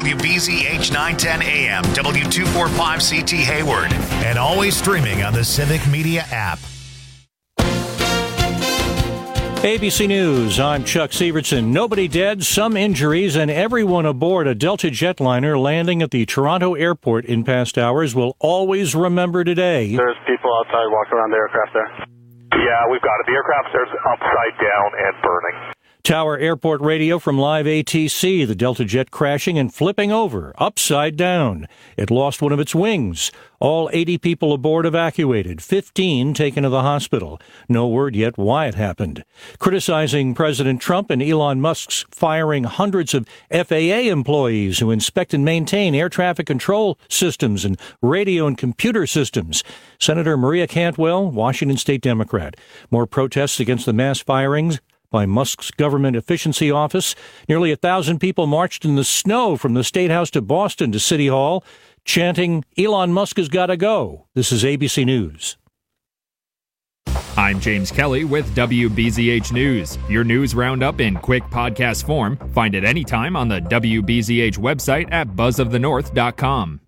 WBZH 910 AM, W245CT Hayward, and always streaming on the Civic Media app. ABC News, I'm Chuck Severson. Nobody dead, some injuries, and everyone aboard a Delta jetliner landing at the Toronto airport in past hours will always remember today. There's people outside walking around the aircraft there. Yeah, we've got it. The aircraft is upside down and burning. Tower Airport radio from Live ATC, the Delta jet crashing and flipping over, upside down. It lost one of its wings. All 80 people aboard evacuated, 15 taken to the hospital. No word yet why it happened. Criticizing President Trump and Elon Musk's firing hundreds of FAA employees who inspect and maintain air traffic control systems and radio and computer systems. Senator Maria Cantwell, Washington State Democrat. More protests against the mass firings by Musk's Government Efficiency Office. Nearly 1,000 people marched in the snow from the State House to Boston to City Hall, chanting, "Elon Musk has got to go." This is ABC News. I'm James Kelly with WBZH News. Your news roundup in quick podcast form. Find it anytime on the WBZH website at buzzofthenorth.com.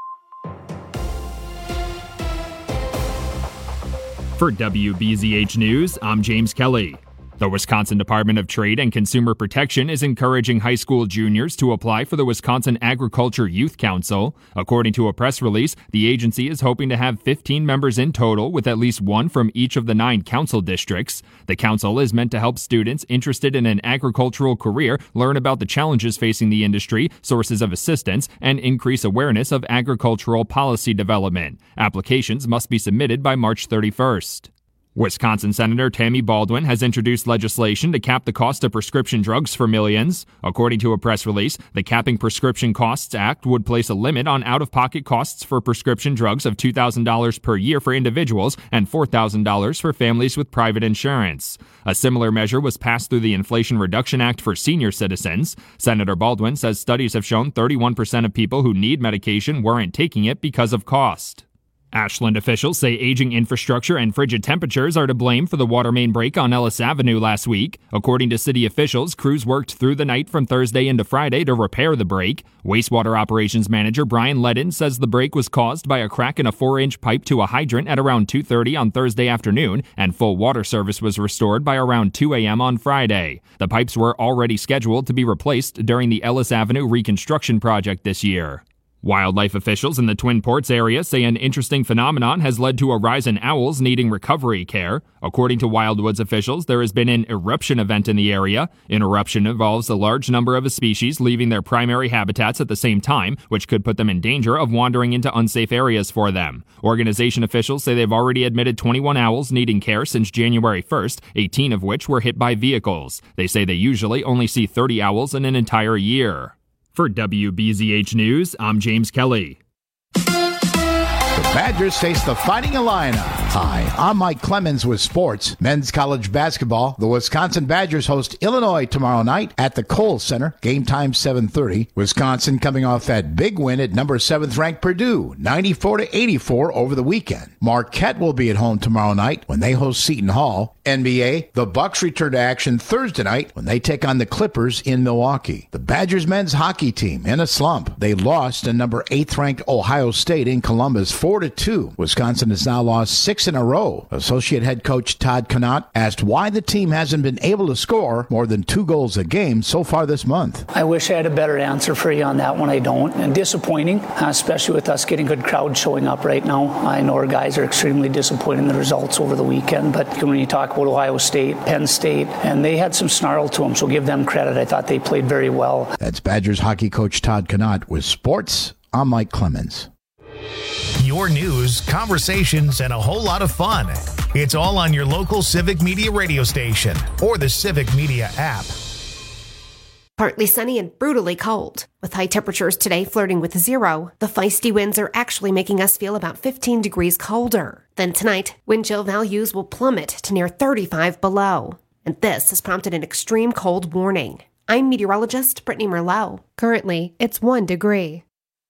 For WBZH News, I'm James Kelly. The Wisconsin Department of Trade and Consumer Protection is encouraging high school juniors to apply for the Wisconsin Agriculture Youth Council. According to a press release, the agency is hoping to have 15 members in total, with at least one from each of the 9 council districts. The council is meant to help students interested in an agricultural career learn about the challenges facing the industry, sources of assistance, and increase awareness of agricultural policy development. Applications must be submitted by March 31st. Wisconsin Senator Tammy Baldwin has introduced legislation to cap the cost of prescription drugs for millions. According to a press release, the Capping Prescription Costs Act would place a limit on out-of-pocket costs for prescription drugs of $2,000 per year for individuals and $4,000 for families with private insurance. A similar measure was passed through the Inflation Reduction Act for senior citizens. Senator Baldwin says studies have shown 31% of people who need medication weren't taking it because of cost. Ashland officials say aging infrastructure and frigid temperatures are to blame for the water main break on Ellis Avenue last week. According to city officials, crews worked through the night from Thursday into Friday to repair the break. Wastewater operations manager Brian Ledden says the break was caused by a crack in a 4-inch pipe to a hydrant at around 2:30 on Thursday afternoon, and full water service was restored by around 2 a.m. on Friday. The pipes were already scheduled to be replaced during the Ellis Avenue reconstruction project this year. Wildlife officials in the Twin Ports area say an interesting phenomenon has led to a rise in owls needing recovery care. According to Wildwoods officials, there has been an eruption event in the area. An eruption involves a large number of a species leaving their primary habitats at the same time, which could put them in danger of wandering into unsafe areas for them. Organization officials say they've already admitted 21 owls needing care since January 1st, 18 of which were hit by vehicles. They say they usually only see 30 owls in an entire year. For WBZH News, I'm James Kelly. The Badgers face the Fighting Illini. Hi, I'm Mike Clemens with sports. Men's college basketball. The Wisconsin Badgers host Illinois tomorrow night at the Kohl Center. Game time 7:30. Wisconsin coming off that big win at number 7th ranked Purdue, 94-84 over the weekend. Marquette will be at home tomorrow night when they host Seton Hall. NBA, the Bucks return to action Thursday night when they take on the Clippers in Milwaukee. The Badgers men's hockey team in a slump. They lost to number 8th ranked Ohio State in Columbus 4-2. Wisconsin has now lost 6 in a row. Associate head coach Todd Connaught asked why the team hasn't been able to score more than 2 goals a game so far this month. I wish I had a better answer for you on that one. I don't. And disappointing, especially with us getting good crowds showing up right now. I know our guys are extremely disappointed in the results over the weekend, but when you talk about Ohio State, Penn State, and they had some snarl to them, so give them credit. I thought they played very well. That's Badgers hockey coach Todd Connaught with sports. I'm Mike Clemens. Your news, conversations, and a whole lot of fun. It's all on your local Civic Media radio station or the Civic Media app. Partly sunny and brutally cold. With high temperatures today flirting with 0, the feisty winds are actually making us feel about 15 degrees colder. Then tonight, wind chill values will plummet to near 35 below. And this has prompted an extreme cold warning. I'm meteorologist Brittany Merlot. Currently, it's 1 degree.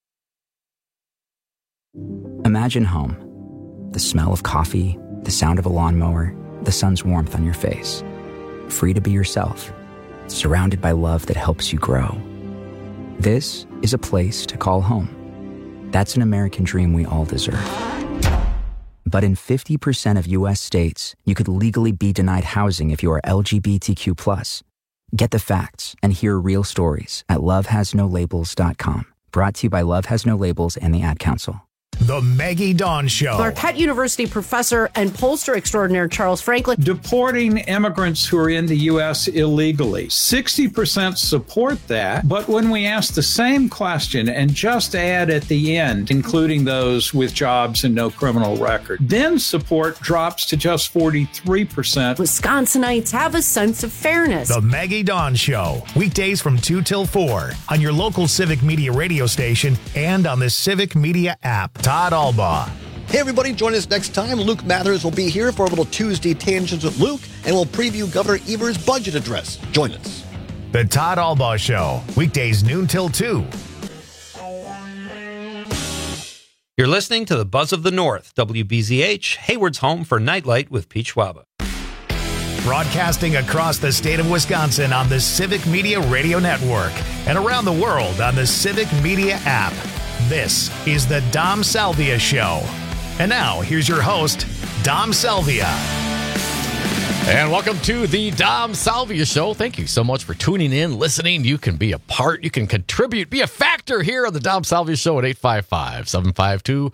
Imagine home. The smell of coffee, the sound of a lawnmower, the sun's warmth on your face. Free to be yourself. Surrounded by love that helps you grow. This is a place to call home. That's an American dream we all deserve. But in 50% of U.S. states, you could legally be denied housing if you are LGBTQ+. Get the facts and hear real stories at lovehasnolabels.com. Brought to you by Love Has No Labels and the Ad Council. The Maggie Dawn Show. Marquette University professor and pollster extraordinaire Charles Franklin. Deporting immigrants who are in the U.S. illegally. 60% support that, but when we ask the same question and just add at the end, including those with jobs and no criminal record, then support drops to just 43%. Wisconsinites have a sense of fairness. The Maggie Dawn Show. Weekdays from 2 till 4 on your local Civic Media radio station and on the Civic Media app. Todd Albaugh. Hey, everybody, join us next time. Luke Mathers will be here for a little Tuesday Tangents with Luke, and we'll preview Governor Evers' budget address. Join us. The Todd Albaugh Show. Weekdays noon till 2. You're listening to the Buzz of the North, WBZH, Hayward's home for Nightlight with Pete Schwaba. Broadcasting across the state of Wisconsin on the Civic Media Radio Network and around the world on the Civic Media app. This is the Dom Salvia Show. And now, here's your host, Dom Salvia. And welcome to the Dom Salvia Show. Thank you so much for tuning in, listening. You can be a part, you can contribute, be a factor here on the Dom Salvia Show at 855-752-4842,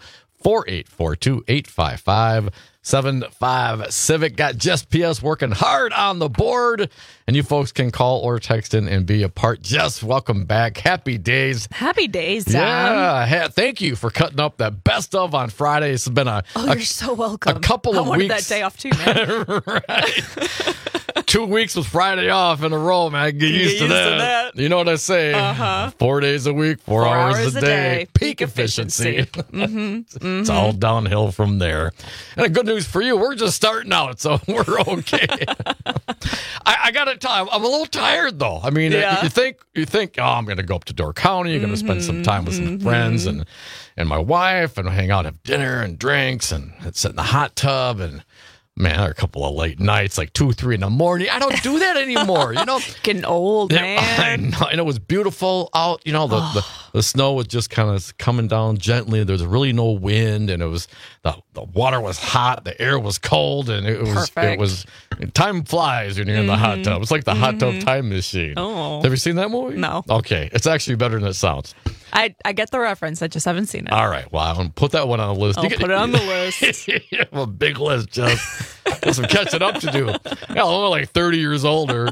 855-75 Civic. Got Jess PS working hard on the board, and you folks can call or text in and be a part. Jess, welcome back. Happy days. Happy days, Dom. Yeah, thank you for cutting up that best of on Friday. It's been you're so welcome. A couple of weeks. I wanted that day off too, man. Right. 2 weeks with Friday off in a row, man. Get used to that. You know what I say? 4 days a week, 4 hours a day. Peak efficiency. It's all downhill from there. And the good news for you, we're just starting out, so we're okay. I got to tell you, I'm a little tired, though. I mean, you think, oh, I'm going to go up to Door County. You're going to spend some time with some friends and my wife and hang out, have dinner and drinks and sit in the hot tub and... Man, there are a couple of late nights, like 2, 3 in the morning. I don't do that anymore, you know. Getting old, man. I know, and it was beautiful out. You know, the snow was just kind of coming down gently. There was really no wind, and it was the water was hot, the air was cold, and it was time flies when you're in the hot tub. It's like the hot tub time machine. Oh, have you seen that movie? No. Okay, it's actually better than it sounds. I get the reference. I just haven't seen it. All right. Well, I'm going to put that one on the list. I'll put it on the list. You have a big list, Jeff. Got some catching up to do. Yeah, I'm only like 30 years older.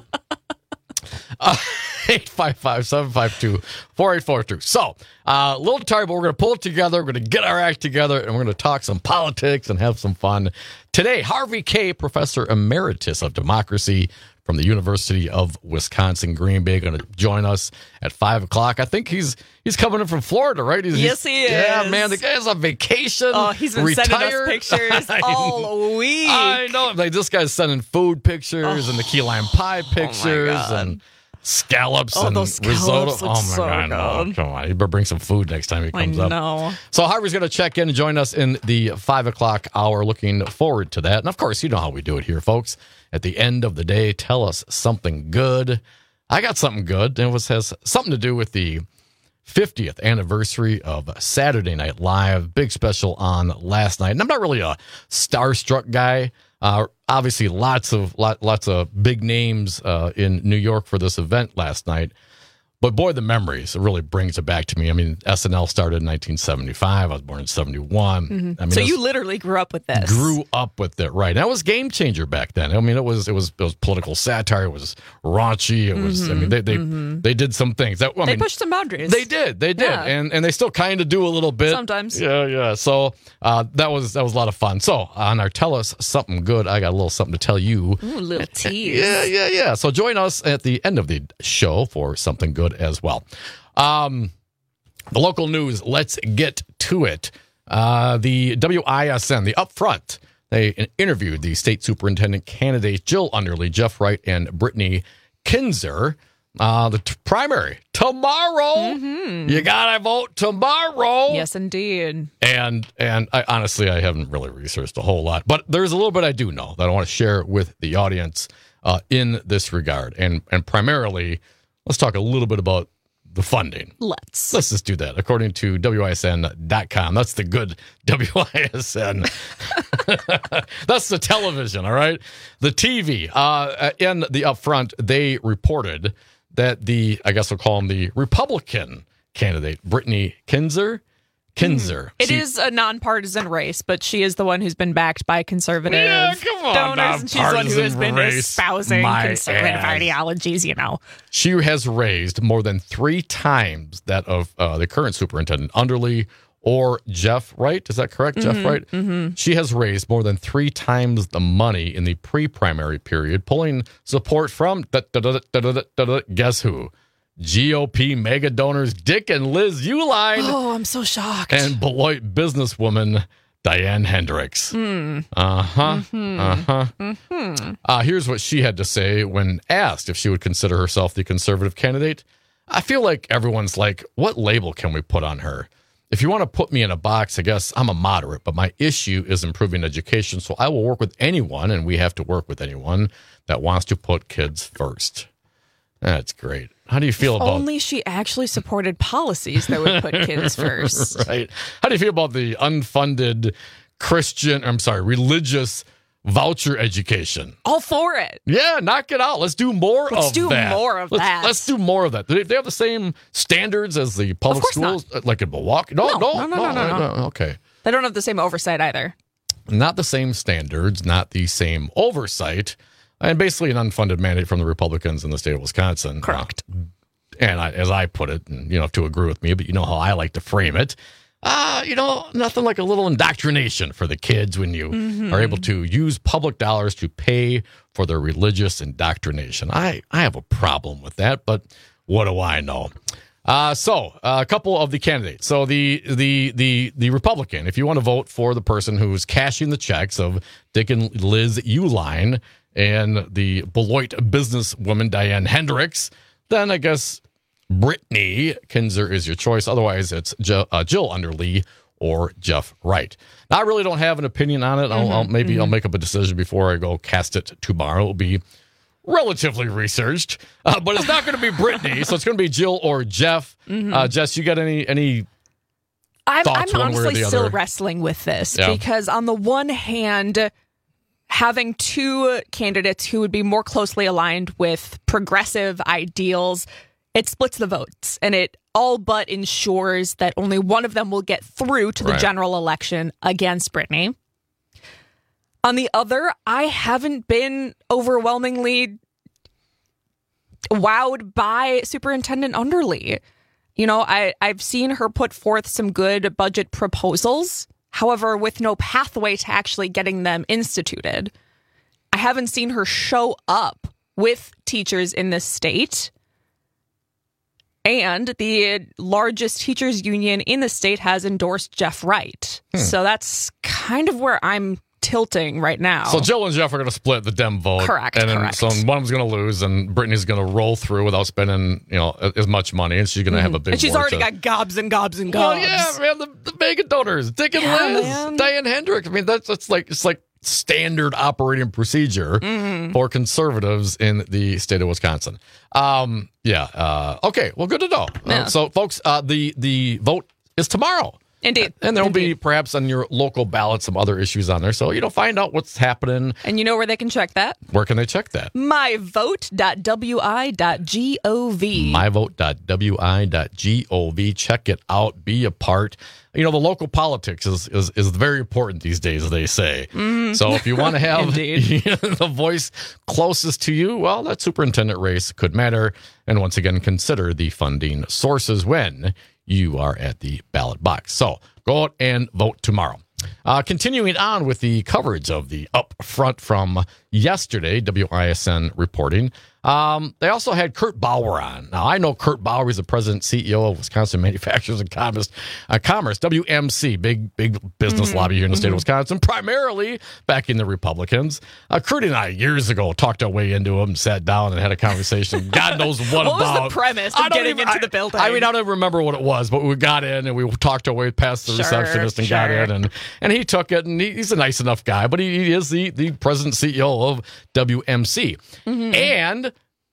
855-752-4842. So, a little tired, but we're going to pull it together. We're going to get our act together, and we're going to talk some politics and have some fun. Today, Harvey Kaye, Professor Emeritus of Democracy from the University of Wisconsin, Green Bay, going to join us at 5 o'clock. I think he's coming in from Florida, right? Yes, he is. Yeah, man, the guy's on vacation. Oh, he's been sending us pictures all week. I know. Like, this guy's sending food pictures and the key lime pie pictures and scallops and those risotto. Scallops Oh, my God. No. Come on. You better bring some food next time he comes up. I know. So Harvey's going to check in and join us in the 5 o'clock hour. Looking forward to that. And, of course, you know how we do it here, folks. At the end of the day, tell us something good. I got something good, and it has something to do with the 50th anniversary of Saturday Night Live. Big special on last night. And I'm not really a starstruck guy. Obviously, lots of big names in New York for this event last night. But boy, the memories, it really brings it back to me. I mean, SNL started in 1975. I was born in 71. Mm-hmm. I mean, so you literally grew up with this. Grew up with it, right? That was game changer back then. I mean, it was political satire. It was raunchy. It was. I mean, they did some things. They pushed some boundaries. They did, yeah. and they still kind of do a little bit sometimes. Yeah. So that was a lot of fun. So on our Tell Us Something Good, I got a little something to tell you. Ooh, a little tease. Yeah. So join us at the end of the show for something good as well. The local news, let's get to it. The WISN, the Upfront, they interviewed the state superintendent candidates Jill Underly, Jeff Wright, and Brittany Kinzer. The primary tomorrow. Mm-hmm. You gotta vote tomorrow. Yes, indeed. And I honestly, I haven't really researched a whole lot, but there's a little bit I do know that I want to share with the audience in this regard. And primarily, let's talk a little bit about the funding. Let's just do that. According to WISN.com. That's the good WISN. That's the television, all right? The TV. In the upfront, they reported that I guess we'll call him the Republican candidate, Brittany Kinzer. It is a nonpartisan race, but she is the one who's been backed by conservative donors, and she's the one who has been espousing conservative ideologies, She has raised more than 3 times that of the current superintendent, Underly, or Jeff Wright. Is that correct, Jeff Wright? Mm-hmm. She has raised more than 3 times the money in the pre-primary period, pulling support from, guess who? GOP mega donors Dick and Liz Uihlein. Oh, I'm so shocked. And Beloit businesswoman Diane Hendricks. Here's what she had to say when asked if she would consider herself the conservative candidate. I feel like everyone's like, what label can we put on her? If you want to put me in a box, I guess I'm a moderate, but my issue is improving education, so I will work with anyone, and we have to work with anyone that wants to put kids first. That's great. How do you feel about... Only she actually supported policies that would put kids first. Right. How do you feel about the unfunded religious voucher education? All for it. Yeah, knock it out. Let's do more of that. Let's do more of that. Let's do more of that. Do they have the same standards as the public schools? Not. Like in Milwaukee? No. Okay. They don't have the same oversight either. Not the same standards, not the same oversight. And basically an unfunded mandate from the Republicans in the state of Wisconsin. Correct. And as I put it, and you don't have to agree with me, but you know how I like to frame it. Nothing like a little indoctrination for the kids when you are able to use public dollars to pay for their religious indoctrination. I have a problem with that, but what do I know? So a couple of the candidates. So the Republican, if you want to vote for the person who's cashing the checks of Dick and Liz Uihlein and the Beloit businesswoman Diane Hendricks, then I guess Brittany Kinzer is your choice. Otherwise, it's Jill Underly or Jeff Wright. Now, I really don't have an opinion on it. I'll make up a decision before I go cast it tomorrow. It'll be relatively researched, but it's not going to be Brittany, so it's going to be Jill or Jeff. Jess, you got any I'm thoughts one way or honestly the still other? wrestling with this because on the one hand, having 2 candidates who would be more closely aligned with progressive ideals, it splits the votes and it all but ensures that only one of them will get through to the general election against Brittany. On the other, I haven't been overwhelmingly wowed by Superintendent Underly. I've seen her put forth some good budget proposals. However, with no pathway to actually getting them instituted. I haven't seen her show up with teachers in this state. And the largest teachers union in the state has endorsed Jeff Wright. So that's kind of where I'm tilting right now. So Jill and Jeff are going to split the Dem vote. Correct. And then so one of them's going to lose, and Brittany's going to roll through without spending as much money, and she's going to have a big. And she's already got gobs and gobs and gobs. Well, yeah, man, the mega donors, Dick and Liz, man. Diane Hendricks. I mean, it's like standard operating procedure for conservatives in the state of Wisconsin. Okay. Well, good to know. Yeah. So, folks, the vote is tomorrow. Indeed. And there will be perhaps on your local ballot some other issues on there. So, find out what's happening. And you know where they can check that? Where can they check that? myvote.wi.gov. myvote.wi.gov. Check it out. Be a part. The local politics is very important these days, they say. So if you want to have the voice closest to you, well, that superintendent race could matter. And once again, consider the funding sources when you are at the ballot box. So go out and vote tomorrow. Continuing on with the coverage of the upfront from yesterday, WISN reporting. They also had Kurt Bauer on. Now, I know Kurt Bauer is the president CEO of Wisconsin Manufacturers and Commerce, WMC, big business lobby here in the state of Wisconsin, primarily backing the Republicans. Kurt and I, years ago, talked our way into him, sat down and had a conversation. God knows what about. What was the premise of getting into the building? I don't even remember what it was, but we got in and we talked our way past the receptionist and got in. And he took it, and he's a nice enough guy, but he is the president CEO of WMC. And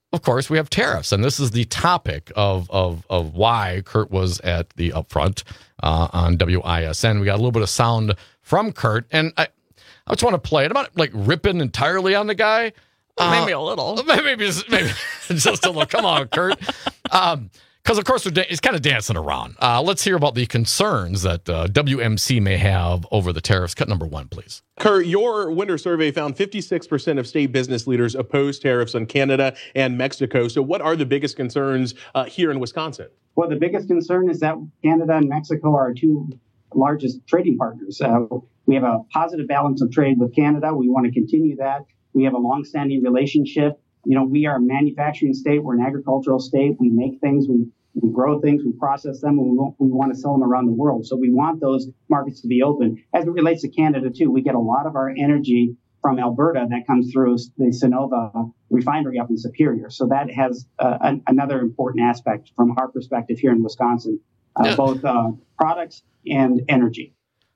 of course, we have tariffs, and this is the topic of why Kurt was at the upfront on WISN. We got a little bit of sound from Kurt, and I just want to play it. I'm not like ripping entirely on the guy. Maybe a little. Maybe just a little. Come on, Kurt. Because, of course, he's kind of dancing around. Let's hear about the concerns that WMC may have over the tariffs. Cut number 1, please. Kurt, your winter survey found 56% of state business leaders oppose tariffs on Canada and Mexico. So what are the biggest concerns here in Wisconsin? Well, the biggest concern is that Canada and Mexico are our two largest trading partners. We have a positive balance of trade with Canada. We want to continue that. We have a longstanding relationship. You know, we are a manufacturing state. We're an agricultural state. We make things, we grow things, we process them, and we want to sell them around the world. So we want those markets to be open. As it relates to Canada, too, we get a lot of our energy from Alberta that comes through the Sonova refinery up in Superior. So that has another important aspect from our perspective here in Wisconsin, both products and energy.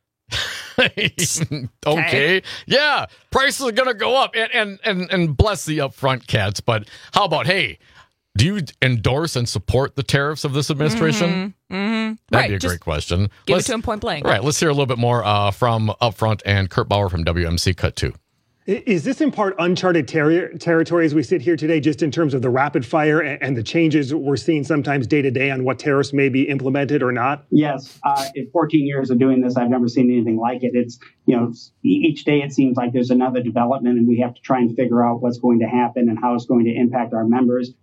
Okay. Yeah. Prices are going to go up and bless the upfront cats. But how about, hey, do you endorse and support the tariffs of this administration? That'd be a great question. Give it to him point blank. Right. Let's hear a little bit more from Upfront and Kurt Bauer from WMC Cut 2. Is this in part uncharted territory as we sit here today, just in terms of the rapid fire and the changes we're seeing sometimes day to day on what tariffs may be implemented or not? Yes. In 14 years of doing this, I've never seen anything like it. It's, you know, each day it seems like there's another development and we have to try and figure out what's going to happen and how it's going to impact our members.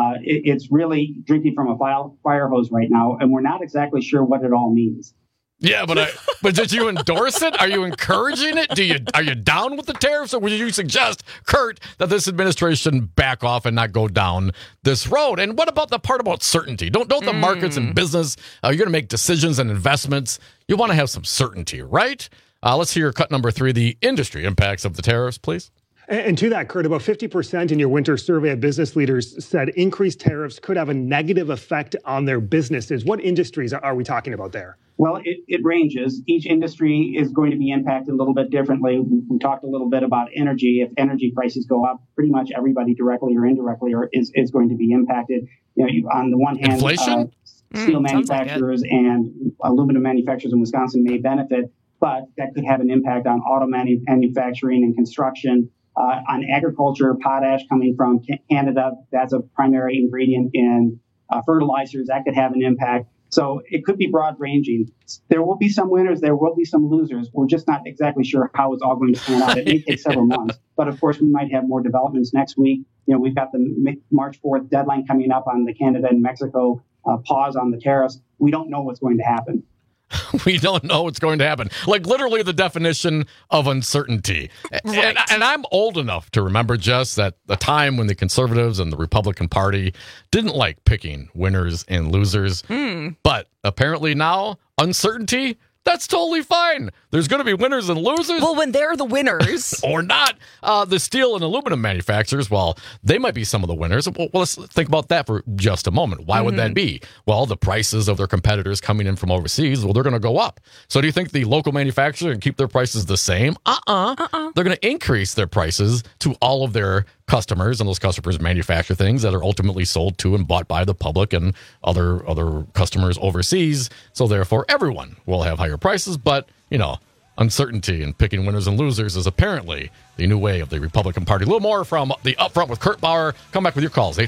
It's really drinking from a fire hose right now, and we're not exactly sure what it all means. Yeah, but did you endorse it? Are you encouraging it? Are you down with the tariffs, or would you suggest, Kurt, that this administration back off and not go down this road? And what about the part about certainty? Don't the markets and business, you're going to make decisions and investments. You want to have some certainty, right? Let's hear cut number 3, the industry impacts of the tariffs, please. And to that, Kurt, about 50% in your winter survey of business leaders said increased tariffs could have a negative effect on their businesses. What industries are we talking about there? Well, it ranges. Each industry is going to be impacted a little bit differently. We talked a little bit about energy. If energy prices go up, pretty much everybody directly or indirectly is going to be impacted. You know, on the one hand, inflation? Steel manufacturers and aluminum manufacturers in Wisconsin may benefit, but that could have an impact on auto manufacturing and construction. On agriculture, potash coming from Canada, that's a primary ingredient in fertilizers. That could have an impact. So it could be broad ranging. There will be some winners. There will be some losers. We're just not exactly sure how it's all going to pan out. It may take several months. But of course, we might have more developments next week. You know, we've got the March 4th deadline coming up on the Canada and Mexico pause on the tariffs. We don't know what's going to happen. We don't know what's going to happen. Like literally the definition of uncertainty. Right. And I'm old enough to remember just that the time when the conservatives and the Republican Party didn't like picking winners and losers. But apparently now, uncertainty, that's totally fine. There's going to be winners and losers. Well, when they're the winners. Or not. The steel and aluminum manufacturers, well, they might be some of the winners. Well, let's think about that for just a moment. Why would that be? Well, the prices of their competitors coming in from overseas, well, they're going to go up. So do you think the local manufacturer can keep their prices the same? They're going to increase their prices to all of their customers, and those customers manufacture things that are ultimately sold to and bought by the public and other customers overseas. So therefore, everyone will have higher prices. But, you know, uncertainty and picking winners and losers is apparently the new way of the Republican Party. A little more from the Upfront with Kurt Bauer. Come back with your calls,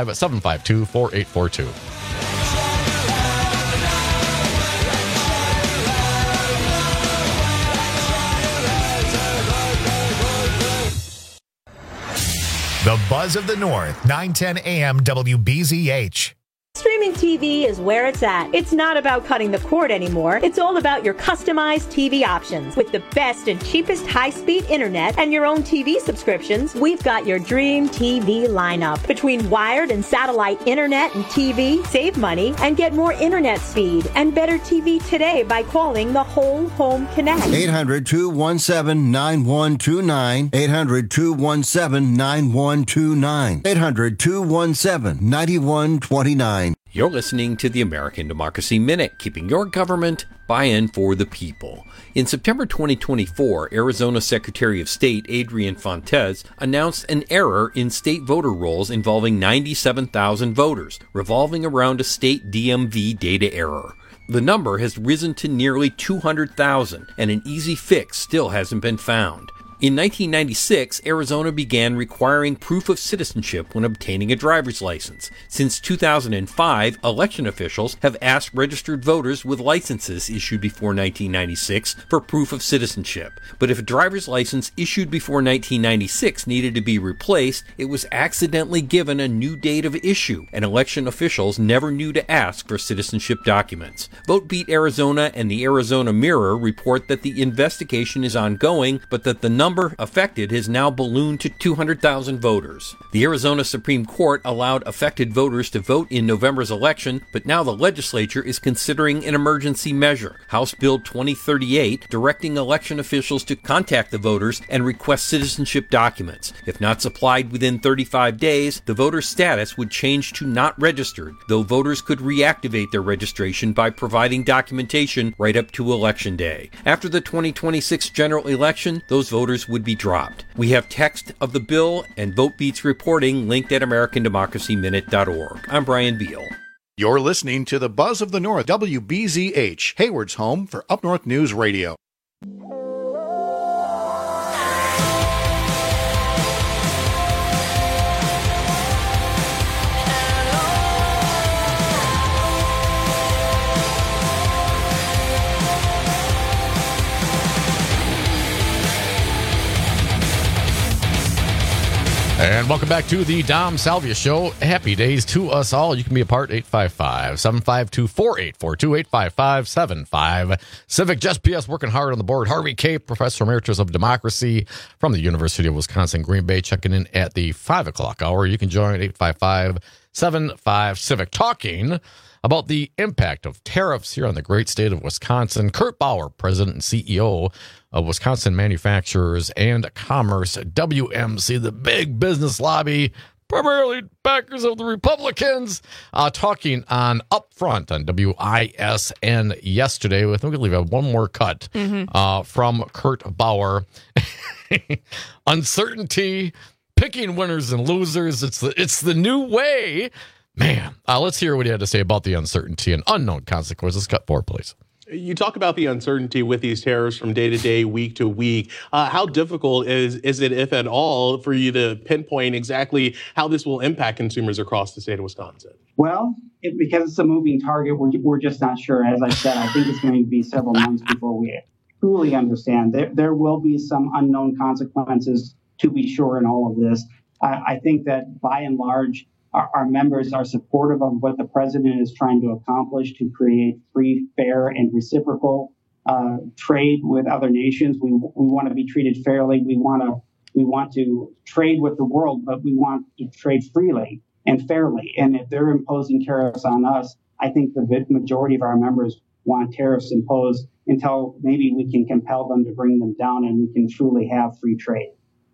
855-752-4842. The Buzz of the North, 910 AM WBZH. Streaming TV is where it's at. It's not about cutting the cord anymore. It's all about your customized TV options. With the best and cheapest high-speed internet and your own TV subscriptions, we've got your dream TV lineup. Between wired and satellite internet and TV, save money and get more internet speed and better TV today by calling the Whole Home Connect. 800-217-9129. 800-217-9129. 800-217-9129. You're listening to the American Democracy Minute, keeping your government by and for the people. In September 2024, Arizona Secretary of State Adrian Fontes announced an error in state voter rolls involving 97,000 voters, revolving around a state DMV data error. The number has risen to nearly 200,000, and an easy fix still hasn't been found. In 1996, Arizona began requiring proof of citizenship when obtaining a driver's license. Since 2005, election officials have asked registered voters with licenses issued before 1996 for proof of citizenship. But if a driver's license issued before 1996 needed to be replaced, it was accidentally given a new date of issue, and election officials never knew to ask for citizenship documents. VoteBeat Arizona and the Arizona Mirror report that the investigation is ongoing, but that the number affected has now ballooned to 200,000 voters. The Arizona Supreme Court allowed affected voters to vote in November's election, but now the legislature is considering an emergency measure, House Bill 2038, directing election officials to contact the voters and request citizenship documents. If not supplied within 35 days, the voter's status would change to not registered, though voters could reactivate their registration by providing documentation right up to Election Day. After the 2026 general election, those voters would be dropped. We have text of the bill and VoteBeat's reporting linked at AmericanDemocracyMinute.org. I'm Brian Beal. You're listening to the Buzz of the North, WBZH, Hayward's home for Up North News Radio. And welcome back to the Dom Salvia Show. Happy days to us all. You can be a part, 855-752-4842, 855-75. Civic Just PS working hard on the board. Harvey Cape, Professor Emeritus of Democracy from the University of Wisconsin, Green Bay, checking in at the 5 o'clock hour. You can join 855-75-CIVIC, talking about the impact of tariffs here on the great state of Wisconsin. Kurt Bauer, President and CEO of Wisconsin Manufacturers and Commerce, WMC, the big business lobby, primarily backers of the Republicans, talking on Upfront on WISN yesterday. I think we'll leave one more cut from Kurt Bauer. Uncertainty, picking winners and losers. It's the new way. Man, let's hear what he had to say about the uncertainty and unknown consequences. Cut 4, please. You talk about the uncertainty with these tariffs from day to day, week to week. How difficult is it, if at all, for you to pinpoint exactly how this will impact consumers across the state of Wisconsin? Well, because it's a moving target, we're just not sure. As I said, I think it's going to be several months before we truly understand. There will be some unknown consequences, to be sure, in all of this. I think that by and large, our members are supportive of what the president is trying to accomplish to create free, fair, and reciprocal trade with other nations. We want to be treated fairly. We want to trade with the world, but we want to trade freely and fairly. And if they're imposing tariffs on us, I think the majority of our members want tariffs imposed until maybe we can compel them to bring them down and we can truly have free trade.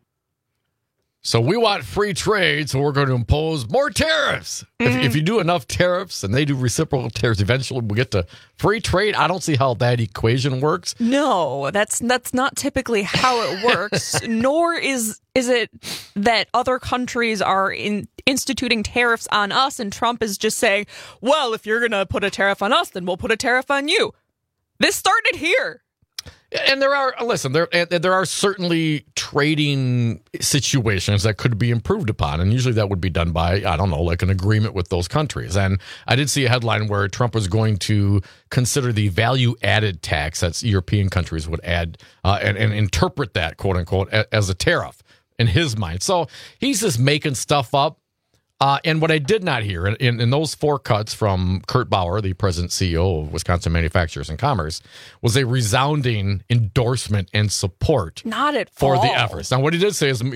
So we want free trade, so we're going to impose more tariffs. If you do enough tariffs and they do reciprocal tariffs, eventually we'll get to free trade. I don't see how that equation works. No, that's not typically how it works, nor is it that other countries are instituting tariffs on us and Trump is just saying, well, if you're going to put a tariff on us, then we'll put a tariff on you. This started here. And there are certainly trading situations that could be improved upon. And usually that would be done by, I don't know, like an agreement with those countries. And I did see a headline where Trump was going to consider the value added tax that European countries would add and interpret that, quote unquote, as a tariff in his mind. So he's just making stuff up. And what I did not hear in those 4 cuts from Kurt Bauer, the president CEO of Wisconsin Manufacturers and Commerce, was a resounding endorsement and support for the efforts. Now, what he did say is,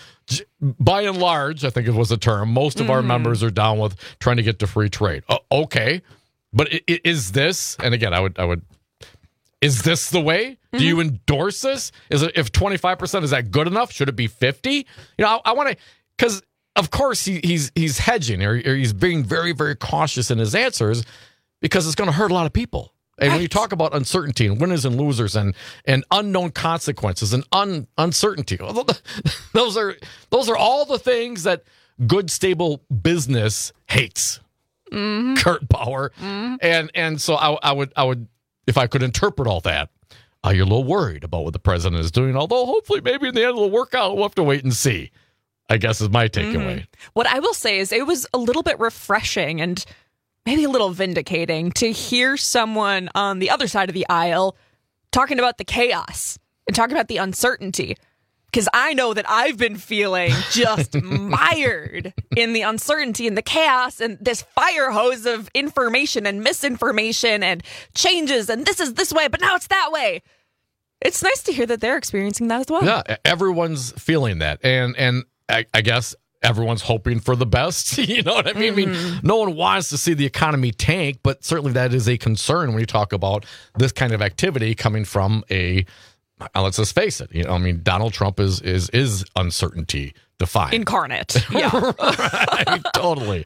by and large, I think it was the term, most of our members are down with trying to get to free trade. Okay, but is this? And again, I would. Is this the way? Do you endorse this? Is it, if 25%, is that good enough? Should it be 50? I want to, because of course, he's hedging or he's being very, very cautious in his answers because it's going to hurt a lot of people. And when you talk about uncertainty and winners and losers and unknown consequences and uncertainty, those are all the things that good, stable business hates. Mm-hmm. Kurt Bauer. Mm-hmm. And so I would, if I could interpret all that, you're a little worried about what the president is doing, although hopefully maybe in the end it'll work out. We'll have to wait and see, I guess is my takeaway. Mm-hmm. What I will say is it was a little bit refreshing and maybe a little vindicating to hear someone on the other side of the aisle talking about the chaos and talking about the uncertainty. Because I know that I've been feeling just mired in the uncertainty and the chaos and this fire hose of information and misinformation and changes and this is this way, but now it's that way. It's nice to hear that they're experiencing that as well. Yeah, everyone's feeling that. And I guess everyone's hoping for the best. You know what I mean? Mm-hmm. I mean, no one wants to see the economy tank, but certainly that is a concern when you talk about this kind of activity coming from let's just face it. You know, I mean, Donald Trump is uncertainty defined, incarnate. Yeah, right, totally.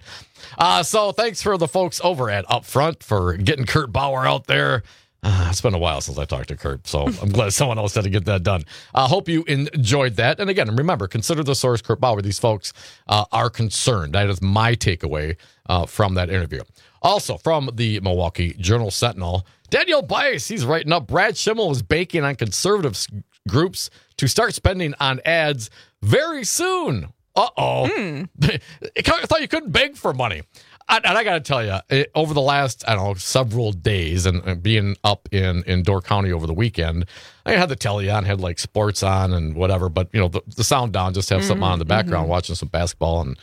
So thanks for the folks over at Upfront for getting Kurt Bauer out there. It's been a while since I talked to Kurt, so I'm glad someone else had to get that done. I hope you enjoyed that. And again, remember, consider the source, Kurt Bauer. These folks are concerned. That is my takeaway from that interview. Also, from the Milwaukee Journal-Sentinel, Daniel Bice, he's writing up Brad Schimmel is banking on conservative groups to start spending on ads very soon. Uh-oh. I thought you couldn't beg for money. And I got to tell you, over the last, several days and being up in Door County over the weekend, I had the telly on, had like sports on and whatever, but, the sound down, just have something on in the background, watching some basketball and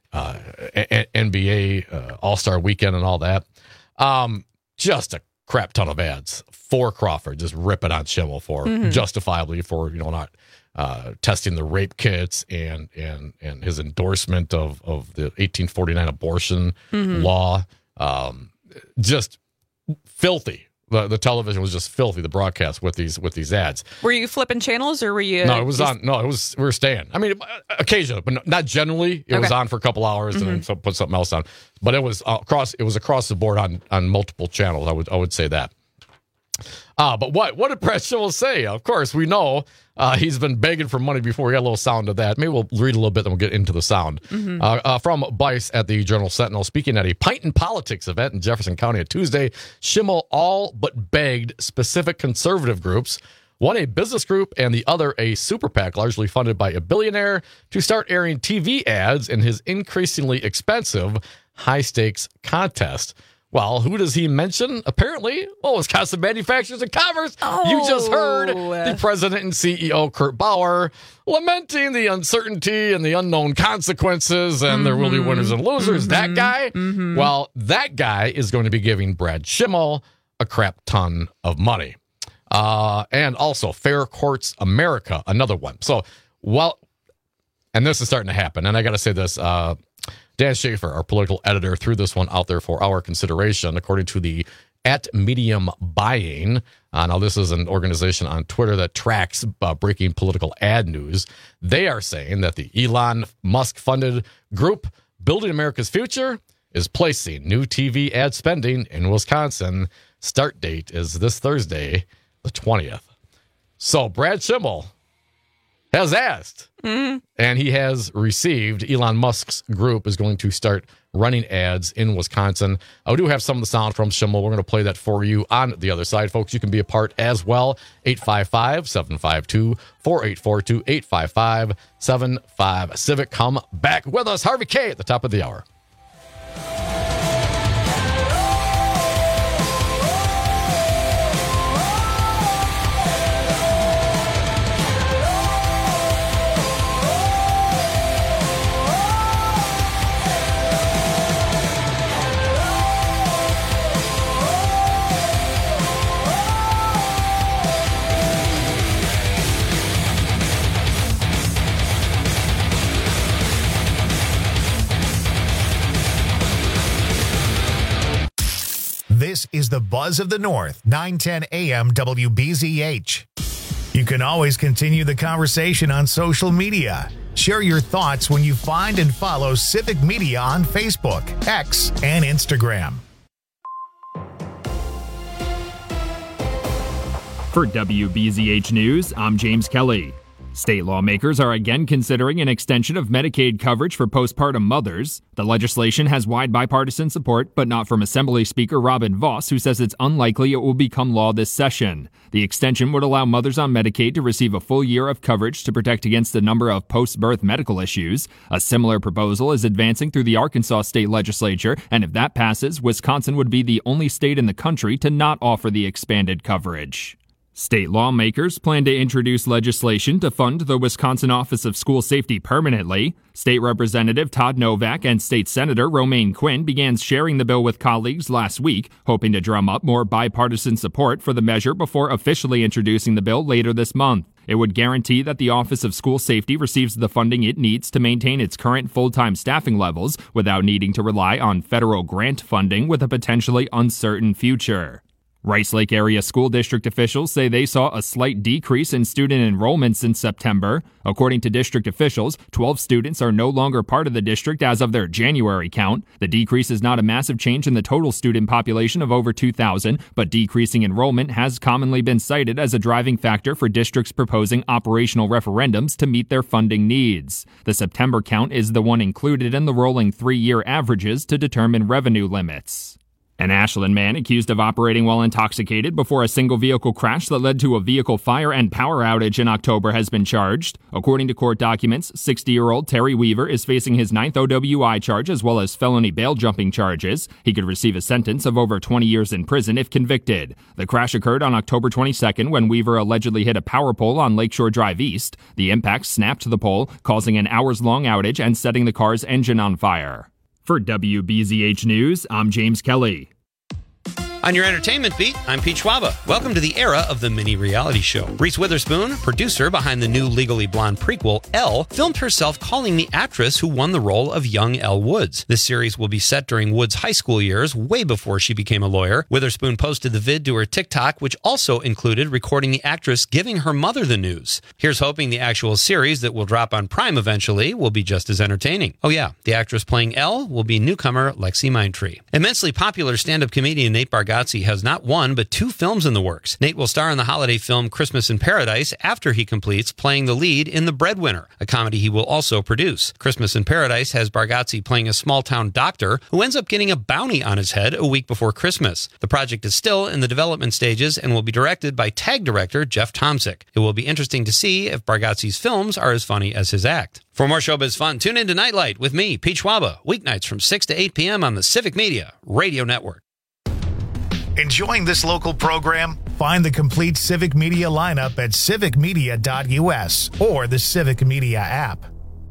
NBA All-Star Weekend and all that. Just a crap ton of ads for Crawford, just ripping on Schimmel for justifiably for, not testing the rape kits and his endorsement of the 1849 abortion law. Just filthy. The television was just filthy, the broadcast with these ads. Were you flipping channels or were you? No, it was on. No, we were staying. I mean, occasionally, but not generally. It was on for a couple hours and then put something else on. But it was across the board on multiple channels. I would say that. But what did Brad Schimmel say? Of course, we know he's been begging for money before. We got a little sound of that. Maybe we'll read a little bit, then we'll get into the sound. From Bice at the Journal-Sentinel, speaking at a Pint and Politics event in Jefferson County on Tuesday, Schimmel all but begged specific conservative groups, one a business group and the other a super PAC largely funded by a billionaire, to start airing TV ads in his increasingly expensive high-stakes contest. Well, who does he mention? Apparently, Wisconsin Manufacturers and Commerce. You just heard the president and CEO, Kurt Bauer, lamenting the uncertainty and the unknown consequences, and there will be winners and losers. That guy? Well, that guy is going to be giving Brad Schimmel a crap ton of money. And also Fair Courts America, another one. So, and this is starting to happen, and I got to say this, Dan Schaefer, our political editor, threw this one out there for our consideration. According to the @Medium Buying, now this is an organization on Twitter that tracks breaking political ad news. They are saying that the Elon Musk-funded group Building America's Future is placing new TV ad spending in Wisconsin. Start date is this Thursday, the 20th. So Brad Schimmel has asked, and he has received. Elon Musk's group is going to start running ads in Wisconsin. I do have some of the sound from Schimmel. We're going to play that for you on the other side. Folks, you can be a part as well. 855-752-4842, 855-75-CIVIC. Come back with us. Harvey K at the top of the hour. This is the Buzz of the North, 910 AM WBZH. You can always continue the conversation on social media. Share your thoughts when you find and follow Civic Media on Facebook, X, and Instagram. For WBZH News, I'm James Kelly. State lawmakers are again considering an extension of Medicaid coverage for postpartum mothers. The legislation has wide bipartisan support, but not from Assembly Speaker Robin Vos, who says it's unlikely it will become law this session. The extension would allow mothers on Medicaid to receive a full year of coverage to protect against a number of post-birth medical issues. A similar proposal is advancing through the Arkansas state legislature, and if that passes, Wisconsin would be the only state in the country to not offer the expanded coverage. State lawmakers plan to introduce legislation to fund the Wisconsin Office of School Safety permanently. State Representative Todd Novak and State Senator Romaine Quinn began sharing the bill with colleagues last week, hoping to drum up more bipartisan support for the measure before officially introducing the bill later this month. It would guarantee that the Office of School Safety receives the funding it needs to maintain its current full-time staffing levels without needing to rely on federal grant funding with a potentially uncertain future. Rice Lake area school district officials say they saw a slight decrease in student enrollment since September. According to district officials, 12 students are no longer part of the district as of their January count. The decrease is not a massive change in the total student population of over 2,000, but decreasing enrollment has commonly been cited as a driving factor for districts proposing operational referendums to meet their funding needs. The September count is the one included in the rolling 3-year averages to determine revenue limits. An Ashland man accused of operating while intoxicated before a single vehicle crash that led to a vehicle fire and power outage in October has been charged. According to court documents, 60-year-old Terry Weaver is facing his 9th OWI charge as well as felony bail jumping charges. He could receive a sentence of over 20 years in prison if convicted. The crash occurred on October 22nd when Weaver allegedly hit a power pole on Lakeshore Drive East. The impact snapped the pole, causing an hours-long outage and setting the car's engine on fire. For WBZH News, I'm James Kelly. On your entertainment beat, I'm Pete Schwaba. Welcome to the era of the mini reality show. Reese Witherspoon, producer behind the new Legally Blonde prequel, Elle, filmed herself calling the actress who won the role of young Elle Woods. This series will be set during Woods' high school years, way before she became a lawyer. Witherspoon posted the vid to her TikTok, which also included recording the actress giving her mother the news. Here's hoping the actual series that will drop on Prime eventually will be just as entertaining. Oh yeah, the actress playing Elle will be newcomer Lexi Mindtree. Immensely popular stand-up comedian Nate Bargatze has not one, but 2 films in the works. Nate will star in the holiday film Christmas in Paradise after he completes playing the lead in The Breadwinner, a comedy he will also produce. Christmas in Paradise has Bargatze playing a small-town doctor who ends up getting a bounty on his head a week before Christmas. The project is still in the development stages and will be directed by TAG director Jeff Tomsic. It will be interesting to see if Bargatze's films are as funny as his act. For more showbiz fun, tune in to Nightlight with me, Pete Schwaba, weeknights from 6 to 8 p.m. on the Civic Media Radio Network. Enjoying this local program? Find the complete Civic Media lineup at civicmedia.us or the Civic Media app.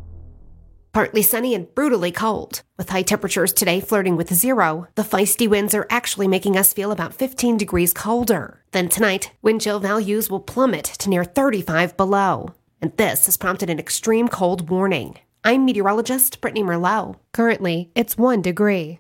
Partly sunny and brutally cold. With high temperatures today flirting with 0, the feisty winds are actually making us feel about 15 degrees colder. Then tonight, wind chill values will plummet to near 35 below. And this has prompted an extreme cold warning. I'm meteorologist Brittany Merlot. Currently, it's 1 degree.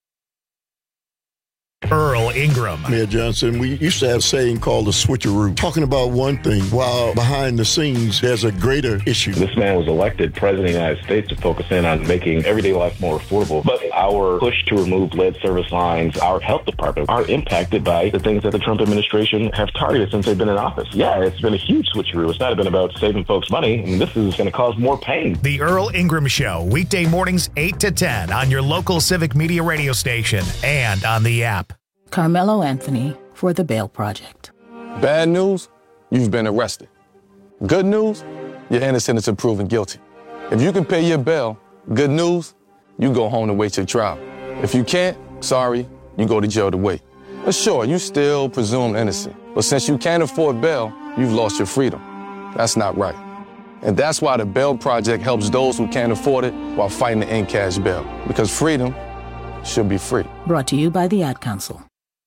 Earl Ingram. Mayor Johnson, we used to have a saying called the switcheroo, talking about one thing while behind the scenes there's a greater issue. This man was elected president of the United States to focus in on making everyday life more affordable. But our push to remove lead service lines, our health department, are impacted by the things that the Trump administration have targeted since they've been in office. Yeah, it's been a huge switcheroo. It's not been about saving folks money, and this is going to cause more pain. The Earl Ingram Show, weekday mornings 8 to 10 on your local Civic Media radio station and on the app. Carmelo Anthony for the Bail Project. Bad news, you've been arrested. Good news, you're innocent until proven guilty. If you can pay your bail, good news, you go home to wait your trial. If you can't, sorry, you go to jail to wait. But sure, you still presumed innocent. But since you can't afford bail, you've lost your freedom. That's not right. And that's why the Bail Project helps those who can't afford it while fighting to end cash bail. Because freedom should be free. Brought to you by the Ad Council.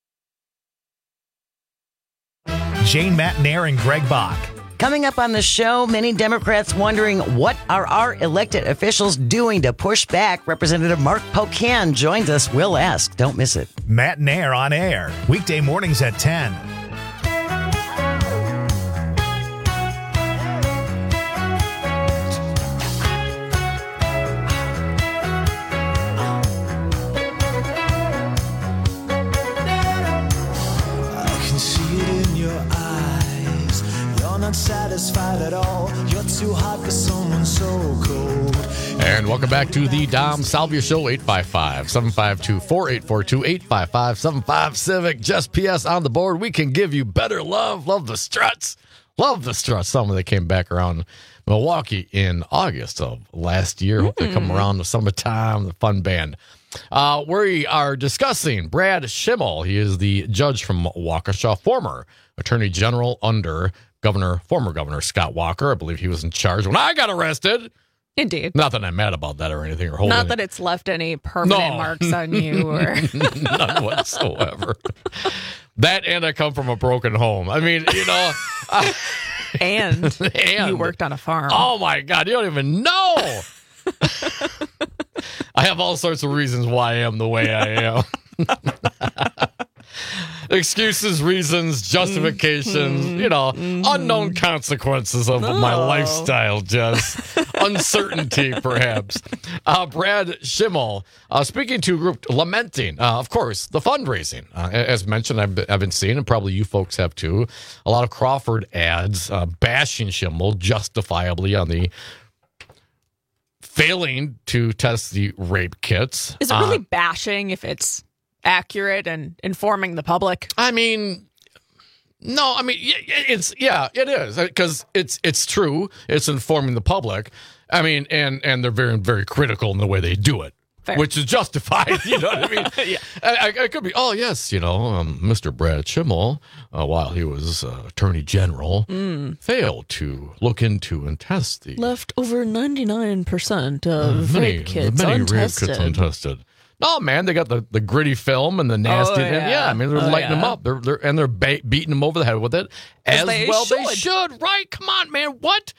Jane Matnair and Greg Bach. Coming up on the show, many Democrats wondering what are our elected officials doing to push back. Representative Mark Pocan joins us. We'll ask. Don't miss it. Matnair on air, weekday mornings at 10. your eyes. You're not satisfied at all. You're too hot for someone so cold. And welcome back to the Dom Salvia Show, 855-752-4842, 855-75-CIVIC. Just PS on the board. We can give you better love. Love the Struts. Love the Struts. Some of them came back around Milwaukee in August of last year. Hope they come around the summertime, the fun band. We are discussing Brad Schimmel. He is the judge from Waukesha, former Attorney General under former Governor Scott Walker. I believe he was in charge when I got arrested. Indeed. Not that I'm mad about that or anything. Not that it's left any permanent marks on you. Or none whatsoever. That and I come from a broken home. I mean, and you worked on a farm. Oh, my God. You don't even know. I have all sorts of reasons why I am the way I am. Excuses, reasons, justifications, unknown consequences of my lifestyle, just uncertainty, perhaps. Brad Schimmel, speaking to a group lamenting, of course, the fundraising. As mentioned, I've been seeing, and probably you folks have too, a lot of Crawford ads bashing Schimmel justifiably on the failing to test the rape kits. Is it really bashing if it's accurate and informing the public? I mean, no, I mean, it is, because it's true. It's informing the public. I mean, and they're very, very critical in the way they do it. Fair. Which is justified, you know what I mean? Yeah. I could be, Mr. Brad Schimmel, while he was Attorney General, failed to look into and test the... Left over 99% of rape kits untested. No, man, they got the gritty film and the nasty. I mean, they're lighting them up. They're beating them over the head with it. As they should. Right? Come on, man. What?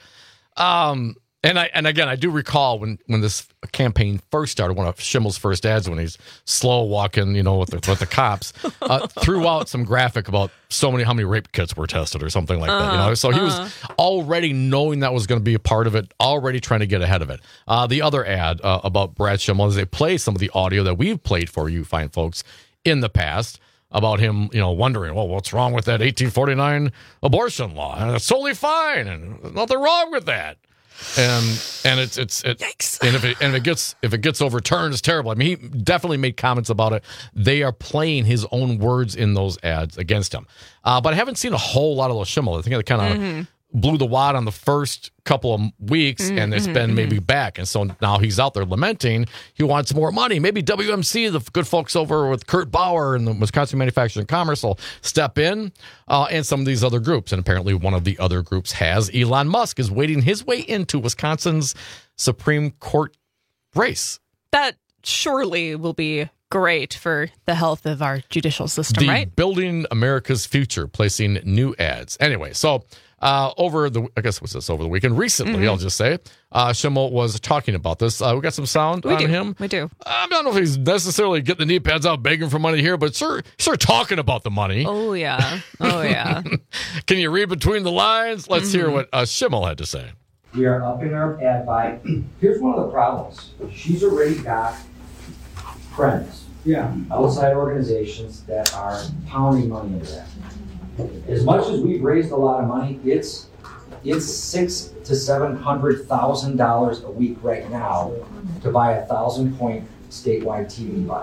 And again, I do recall when this campaign first started, one of Schimmel's first ads, when he's slow walking, with the cops, threw out some graphic about how many rape kits were tested or something like that. So he was already knowing that was going to be a part of it, already trying to get ahead of it. The other ad about Brad Schimmel is they play some of the audio that we've played for you fine folks in the past about him, wondering, well, what's wrong with that 1849 abortion law? And it's totally fine, and there's nothing wrong with that. And it's Yikes. And if it gets overturned, it's terrible. I mean, he definitely made comments about it. They are playing his own words in those ads against him. But I haven't seen a whole lot of those Schimmel. I think they kind of blew the wad on the first couple of weeks, and it's been maybe back. And so now he's out there lamenting he wants more money. Maybe WMC, the good folks over with Kurt Bauer and the Wisconsin Manufacturing and Commerce, will step in, and some of these other groups. And apparently one of the other groups has Elon Musk is wading his way into Wisconsin's Supreme Court race. That surely will be great for the health of our judicial system, right? Building America's Future, placing new ads. Anyway, so over the weekend, recently, I'll just say, Schimmel was talking about this. We got some sound on him. We do. I don't know if he's necessarily getting the knee pads out begging for money here, but sure talking about the money. Oh, yeah. Can you read between the lines? Let's hear what Schimmel had to say. We are upping our ad buy. Here's one of the problems. She's already got friends, outside organizations that are pounding money into that. As much as we've raised a lot of money, it's $600,000 to $700,000 a week right now to buy a 1,000-point statewide TV buy.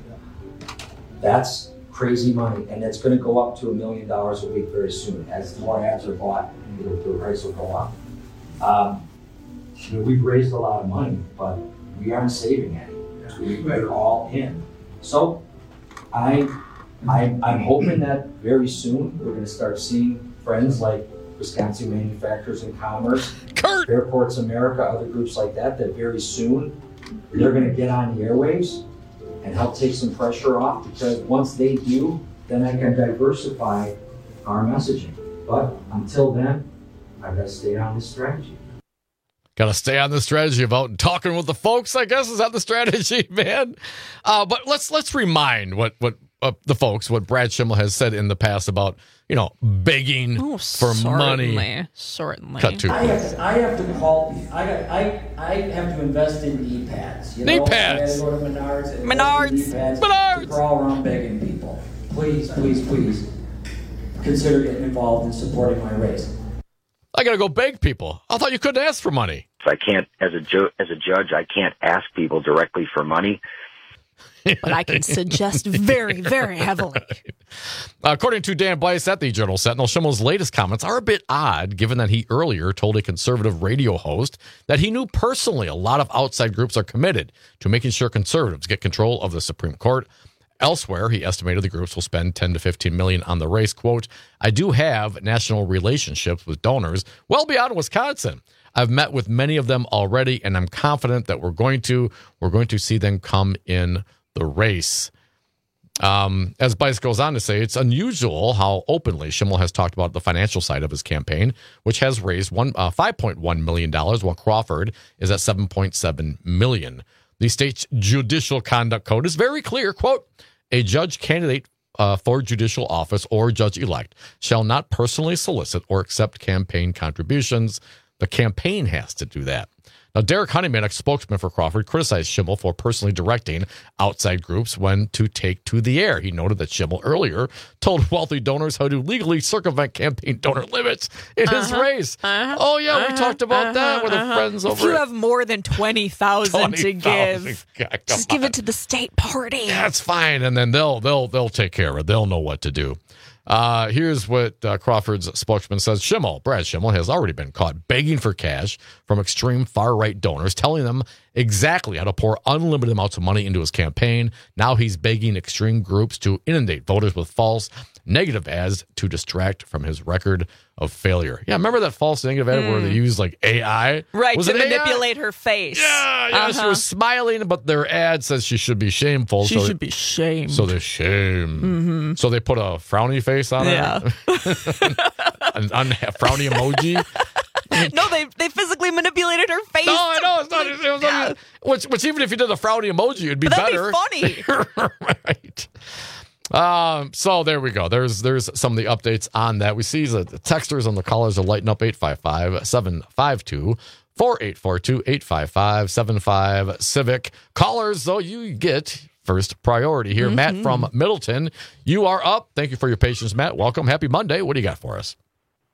That's crazy money, and it's going to go up to $1 million a week very soon. As more ads are bought, the price will go up. We've raised a lot of money, but we aren't saving any. We're all in. So I'm hoping that very soon we're going to start seeing friends like Wisconsin Manufacturers and Commerce, Airports America, other groups like that very soon they're going to get on the airwaves and help take some pressure off, because once they do, then I can diversify our messaging. But until then, I've got to stay on this strategy. Got to stay on the strategy of out and talking with the folks, I guess. Is that the strategy, man? But let's remind what the folks, what Brad Schimmel has said in the past about, begging for money. Certainly. Cut to. I have to call. I have to invest in knee pads. Knee pads. I go to Menards. Menards. We're all around begging people. Please, please, please. consider getting involved in supporting my race. I got to go beg people. I thought you couldn't ask for money. I can't, as a judge, I can't ask people directly for money. But I can suggest very, very heavily. According to Dan Bice at the Journal-Sentinel, Schimmel's latest comments are a bit odd, given that he earlier told a conservative radio host that he knew personally a lot of outside groups are committed to making sure conservatives get control of the Supreme Court. Elsewhere, he estimated the groups will spend $10 to $15 million on the race. Quote, I do have national relationships with donors well beyond Wisconsin. I've met with many of them already, and I'm confident that we're going to see them come in the race. As Bice goes on to say, it's unusual how openly Schimmel has talked about the financial side of his campaign, which has raised $5.1 million, while Crawford is at $7.7 million. The state's judicial conduct code is very clear. Quote, a judge candidate for judicial office or judge-elect shall not personally solicit or accept campaign contributions. The campaign has to do that. Now, Derek Honeyman, a spokesman for Crawford, criticized Schimmel for personally directing outside groups when to take to the air. He noted that Schimmel earlier told wealthy donors how to legally circumvent campaign donor limits in his race. Oh, yeah, we talked about that with our friends over. If you have more than $20,000 to give, just give it to the state party. That's fine, and then they'll take care of it. They'll know what to do. Here's what Crawford's spokesman says. Brad Schimmel, has already been caught begging for cash from extreme far-right donors, telling them exactly how to pour unlimited amounts of money into his campaign. Now he's begging extreme groups to inundate voters with false negative ads to distract from his record of failure. Yeah, remember that false negative ad where they used like AI? Right, to manipulate her face. Yeah, she was smiling, but their ad says she should be shameful. She should be shamed. So they're shamed. Mm-hmm. So they put a frowny face on her? Yeah. a frowny emoji? No, they physically manipulated her face. No, I know. It's not. Which even if you did a frowny emoji, it'd be better. That'd be funny. Right. So there we go. There's some of the updates on that. We see the texters and the callers are lighting up 855-752-4842, 855-75 Civic. Callers, though, you get first priority here. Mm-hmm. Matt from Middleton, you are up. Thank you for your patience, Matt. Welcome. Happy Monday. What do you got for us?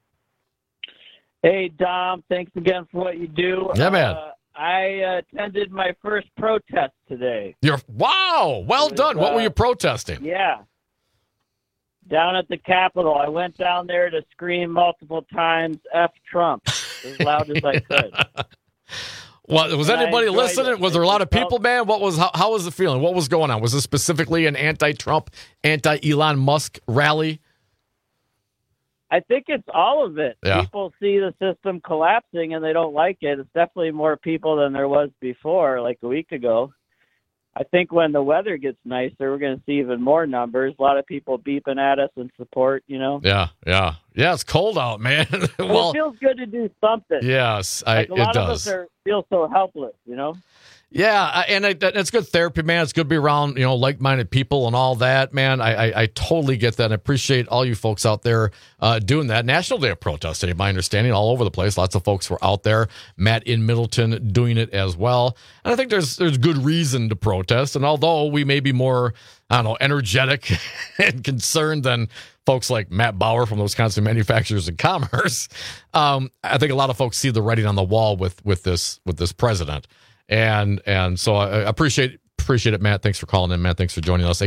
Hey, Dom. Thanks again for what you do. Yeah, man. I attended my first protest today. Wow! Well done. What were you protesting? Yeah. Down at the Capitol. I went down there to scream multiple times, F Trump, as loud as I could. Well, was anybody listening? Was there a lot of people, man? How was the feeling? What was going on? Was this specifically an anti-Trump, anti-Elon Musk rally? I think it's all of it. Yeah. People see the system collapsing and they don't like it. It's definitely more people than there was before, like a week ago. I think when the weather gets nicer, we're going to see even more numbers. A lot of people beeping at us in support, you know? Yeah. It's cold out, man. Well, it feels good to do something. Yes, it does. A lot of us feel so helpless, you know? Yeah, and it's good therapy, man. It's good to be around, like-minded people and all that, man. I totally get that. I appreciate all you folks out there doing that. National Day of Protest today, my understanding, all over the place. Lots of folks were out there. Matt in Middleton doing it as well. And I think there's good reason to protest. And although we may be more, energetic and concerned than folks like Matt Bauer from the Wisconsin Manufacturers and Commerce, I think a lot of folks see the writing on the wall with this president. And so I appreciate it, Matt. Thanks for calling in, Matt. Thanks for joining us.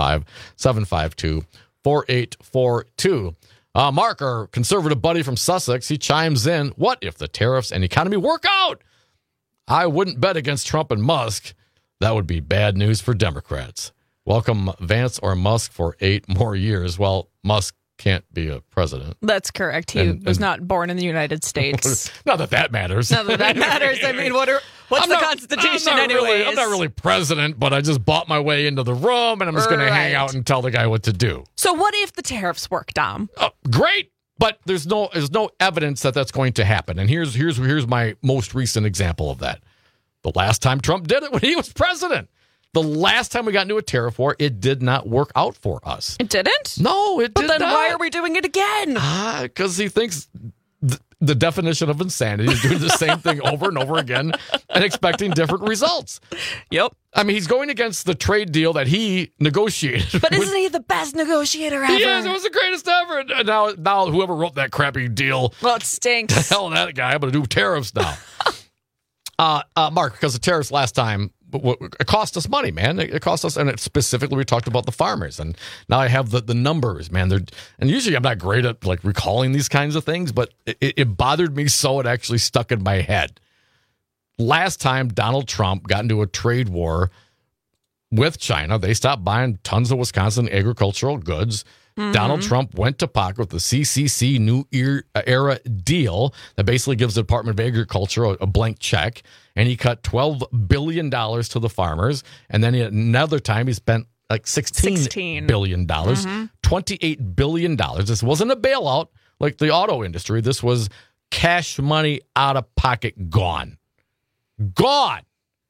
855-752-4842. Mark, our conservative buddy from Sussex, he chimes in, what if the tariffs and economy work out? I wouldn't bet against Trump and Musk. That would be bad news for Democrats. Welcome Vance or Musk for 8 more years. Well, Musk can't be a president. That's correct. He was not born in the United States. Not that matters. Not that matters. I mean, what's the Constitution anyway? I'm not really president, but I just bought my way into the room, and I'm just going to hang out and tell the guy what to do. So what if the tariffs work, Dom? Great, but there's no evidence that that's going to happen. And here's my most recent example of that. The last time Trump did it when he was president. The last time we got into a tariff war, it did not work out for us. It didn't? No, it did not. But then why are we doing it again? Because he thinks the definition of insanity is doing the same thing over and over again and expecting different results. Yep. I mean, he's going against the trade deal that he negotiated. But isn't he the best negotiator ever? He is. It was the greatest ever. And now whoever wrote that crappy deal. Well, it stinks. The hell that guy. I'm going to do tariffs now. Mark, because the tariffs last time, it cost us money, man. It cost us, and it specifically we talked about the farmers, and now I have the numbers, man. And usually I'm not great at like recalling these kinds of things, but it bothered me so it actually stuck in my head. Last time Donald Trump got into a trade war with China, they stopped buying tons of Wisconsin agricultural goods. Mm-hmm. Donald Trump went to pocket with the CCC New Era deal that basically gives the Department of Agriculture a blank check, and he cut $12 billion to the farmers. And then another time he spent like $16 billion, $28 billion. This wasn't a bailout like the auto industry. This was cash money out of pocket gone. Gone.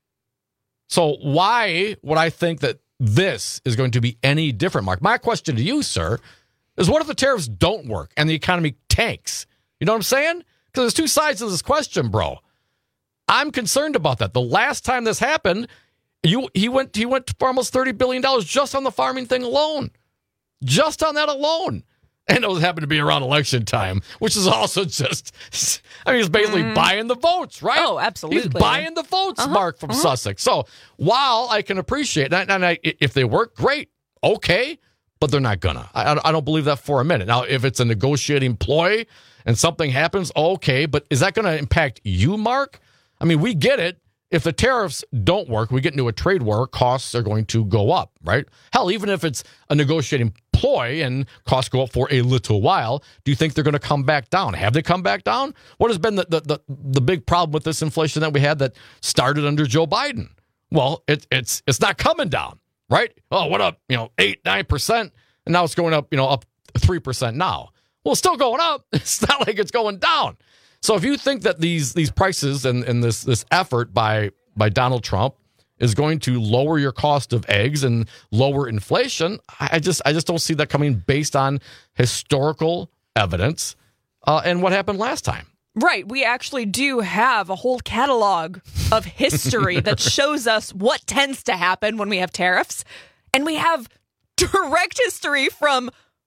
So why would I think that this is going to be any different, Mark? My question to you, sir, is what if the tariffs don't work and the economy tanks? You know what I'm saying? Because there's two sides to this question, bro. I'm concerned about that. The last time this happened, he went for almost $30 billion just on the farming thing alone. Just on that alone. And it happened to be around election time, which is also just, I mean, he's basically buying the votes, right? Oh, absolutely. He's buying the votes, Mark, from Sussex. So while I can appreciate, and if they work, great, okay, but they're not gonna. I don't believe that for a minute. Now, if it's a negotiating ploy and something happens, okay, but is that going to impact you, Mark? I mean, we get it. If the tariffs don't work, we get into a trade war, costs are going to go up, right? Hell, even if it's a negotiating ploy and costs go up for a little while, do you think they're going to come back down? Have they come back down? What has been the big problem with this inflation that we had that started under Joe Biden? Well, it's not coming down, right? Oh, what up, 8-9%, and now it's going up, up 3% now. Well, it's still going up. It's not like it's going down. So if you think that these prices and this effort by Donald Trump is going to lower your cost of eggs and lower inflation, I just don't see that coming based on historical evidence and what happened last time. Right. We actually do have a whole catalog of history that shows us what tends to happen when we have tariffs. And we have direct history from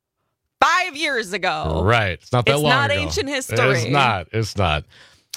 5 years ago. Right. It's not that long ago. It's not ancient history. It's not.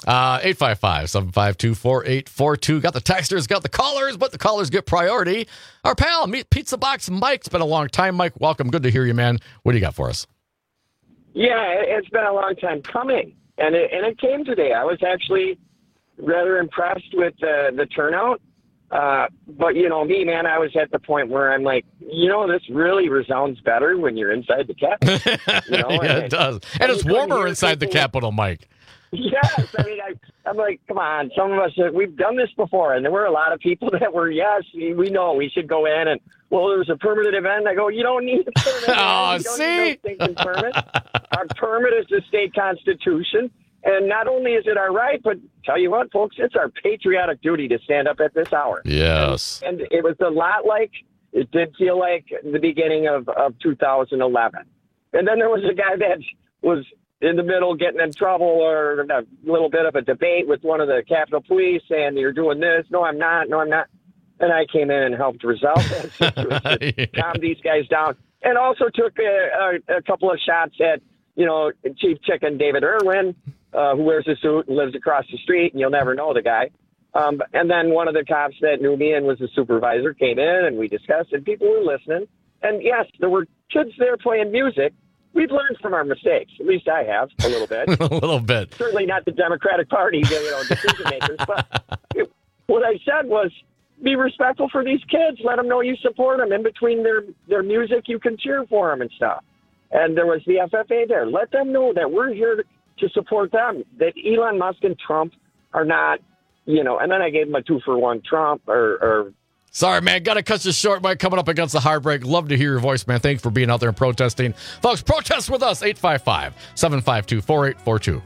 855-752-4842. Got the texters, got the callers, but the callers get priority. Our pal, Pizza Box Mike. It's been a long time, Mike. Welcome. Good to hear you, man. What do you got for us? Yeah, it's been a long time coming, and it came today. I was actually rather impressed with the turnout. But me, man, I was at the point where I'm like, this really resounds better when you're inside the Capitol. Yeah, it does. And it's warmer inside the Capitol, Mike. Yes. I mean, I'm like, come on. Some of us, we've done this before. And there were a lot of people that were, yes, we know we should go in. And, well, there was a permitted event. I go, you don't need a permit. Oh, you don't see? need those things in permit. Our permit is the state constitution. And not only is it our right, but tell you what, folks, it's our patriotic duty to stand up at this hour. Yes. And it was a lot like, it did feel like the beginning of 2011. And then there was a guy that was in the middle getting in trouble or a little bit of a debate with one of the Capitol Police saying, you're doing this. No, I'm not. And I came in and helped resolve that situation, calm these guys down, and also took a couple of shots at, Chief Chicken David Irwin, who wears a suit and lives across the street, and you'll never know the guy. And then one of the cops that knew me and was a supervisor came in, and we discussed, and people were listening. And yes, there were kids there playing music. We've learned from our mistakes. At least I have, a little bit. A little bit. Certainly not the Democratic Party, decision makers. But what I said was, be respectful for these kids. Let them know you support them. In between their music, you can cheer for them and stuff. And there was the FFA there. Let them know that we're here to support them, that Elon Musk and Trump are not, and then I gave him a 2-for-1 Trump or Sorry, man. Got to cut you short, Mike. Coming up against the hard break. Love to hear your voice, man. Thanks for being out there and protesting. Folks, protest with us. 855-752-4842.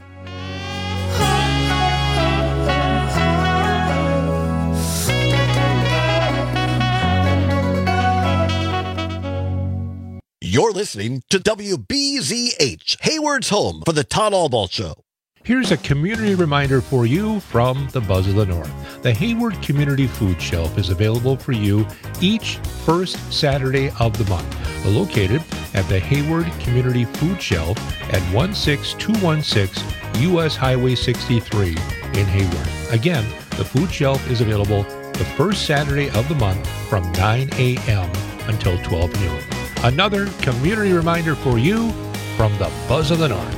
You're listening to WBZH, Hayward's home for the Todd Albaugh Show. Here's a community reminder for you from the Buzz of the North. The Hayward Community Food Shelf is available for you each first Saturday of the month. Located at the Hayward Community Food Shelf at 16216 U.S. Highway 63 in Hayward. Again, the food shelf is available the first Saturday of the month from 9 a.m. until 12 noon. Another community reminder for you from the Buzz of the North.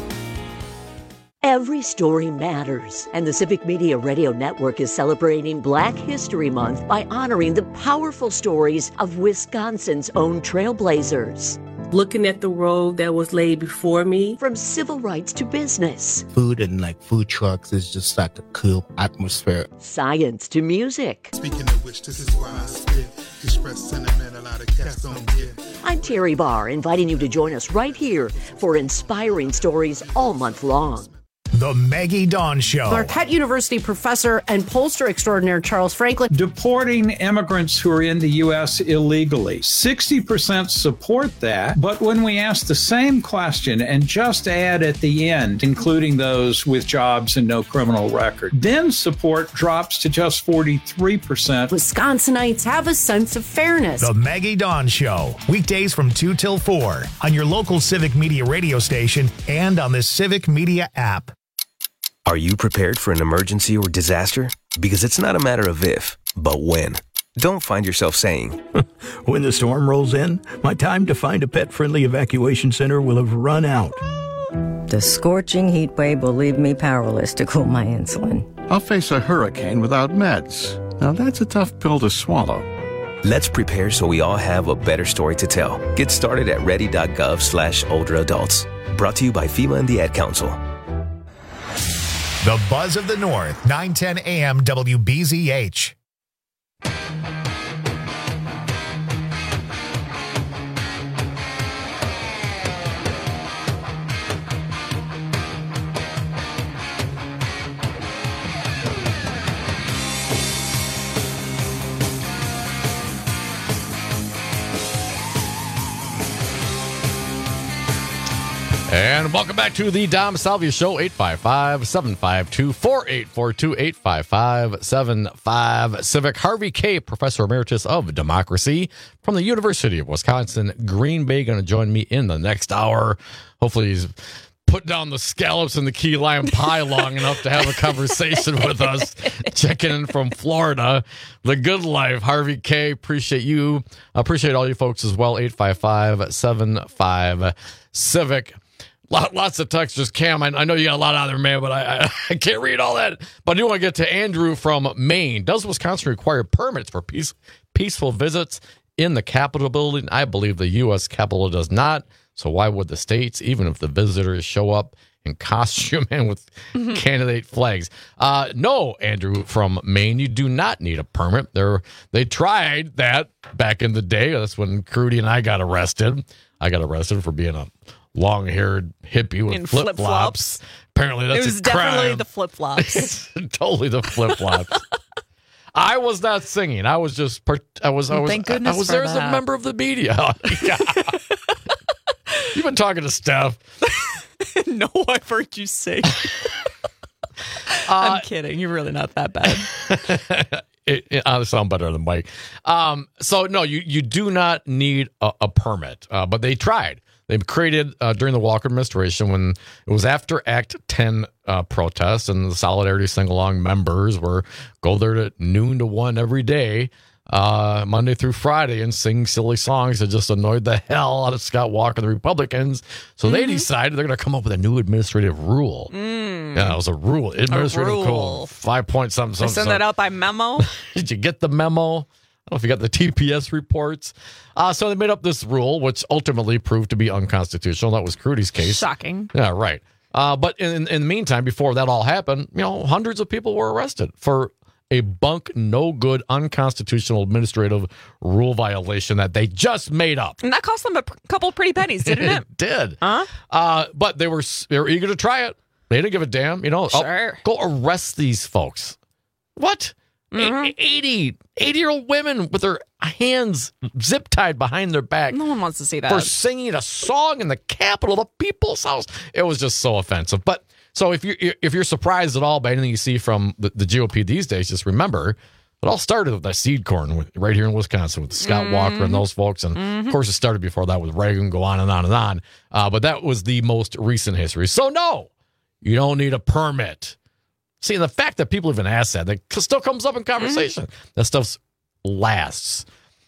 Every story matters, and the Civic Media Radio Network is celebrating Black History Month by honoring the powerful stories of Wisconsin's own trailblazers. Looking at the road that was laid before me. From civil rights to business. Food and food trucks is just like a cool atmosphere. Science to music. Speaking of which, this is why I spit. Express sentiment a lot of cats don't get. I'm Terry Barr, inviting you to join us right here for inspiring stories all month long. The Maggie Dawn Show. Marquette University professor and pollster extraordinaire Charles Franklin. Deporting immigrants who are in the U.S. illegally. 60% support that, but when we ask the same question and just add at the end, including those with jobs and no criminal record, then support drops to just 43%. Wisconsinites have a sense of fairness. The Maggie Dawn Show. Weekdays from 2 till 4 on your local Civic Media radio station and on the Civic Media app. Are you prepared for an emergency or disaster? Because it's not a matter of if, but when. Don't find yourself saying, when the storm rolls in, my time to find a pet-friendly evacuation center will have run out. The scorching heat wave will leave me powerless to cool my insulin. I'll face a hurricane without meds. Now that's a tough pill to swallow. Let's prepare so we all have a better story to tell. Get started at ready.gov/older adults. Brought to you by FEMA and the Ad Council. The Buzz of the North, 910 AM WBZH. And welcome back to the Dom Salvia Show, 855-752-4842, 855-75 Civic. Harvey Kaye, Professor Emeritus of Democracy from the University of Wisconsin, Green Bay, going to join me in the next hour. Hopefully he's put down the scallops and the key lime pie long enough to have a conversation with us. Checking in from Florida. The good life, Harvey Kaye. Appreciate you. Appreciate all you folks as well, 855-75 Civic. Lots of texts. Just Cam, I know you got a lot out there, man, but I can't read all that. But I do want to get to Andrew from Maine. Does Wisconsin require permits for peaceful visits in the Capitol building? I believe the U.S. Capitol does not. So why would the states, even if the visitors show up in costume and with candidate flags? No, Andrew from Maine, you do not need a permit. They tried that back in the day. That's when Crudy and I got arrested. I got arrested for being a long-haired hippie with flip-flops. Apparently that's a crime. It was definitely the flip-flops. Totally the flip-flops. I was not singing. I was just Thank goodness I was for there as a that. member of the media. You've been talking to Steph. No, I've heard you sing. I'm kidding. You're really not that bad. I sound better than Mike. So no, you do not need a permit, but they tried. They created during the Walker administration, when it was after Act 10 protests, and the Solidarity Sing-Along members were go there at noon to 1 every day, Monday through Friday, and sing silly songs that just annoyed the hell out of Scott Walker and the Republicans. So they decided they're going to come up with a new administrative rule. Yeah, it was a rule. Administrative code. 5 point something. They send that out by memo? Did you get the memo? I don't know if you got the TPS reports. So they made up this rule, which ultimately proved to be unconstitutional. That was Crudy's case. Shocking. Yeah, right. But in the meantime, before that all happened, hundreds of people were arrested for a bunk, no good, unconstitutional administrative rule violation that they just made up. And that cost them a couple pretty pennies, didn't it? It did. Huh? But they were eager to try it. They didn't give a damn. Sure. Go arrest these folks. What? 80-year-old women with their hands zip tied behind their back. No one wants to see that. For singing a song in the Capitol, the People's House. It was just so offensive. But So if you're surprised at all by anything you see from the GOP these days, just remember it all started with the seed corn right here in Wisconsin with Scott Walker and those folks. And of course, it started before that with Reagan, go on and on and on. But that was the most recent history. So no, you don't need a permit. See, the fact that people even ask that still comes up in conversation. That stuff lasts.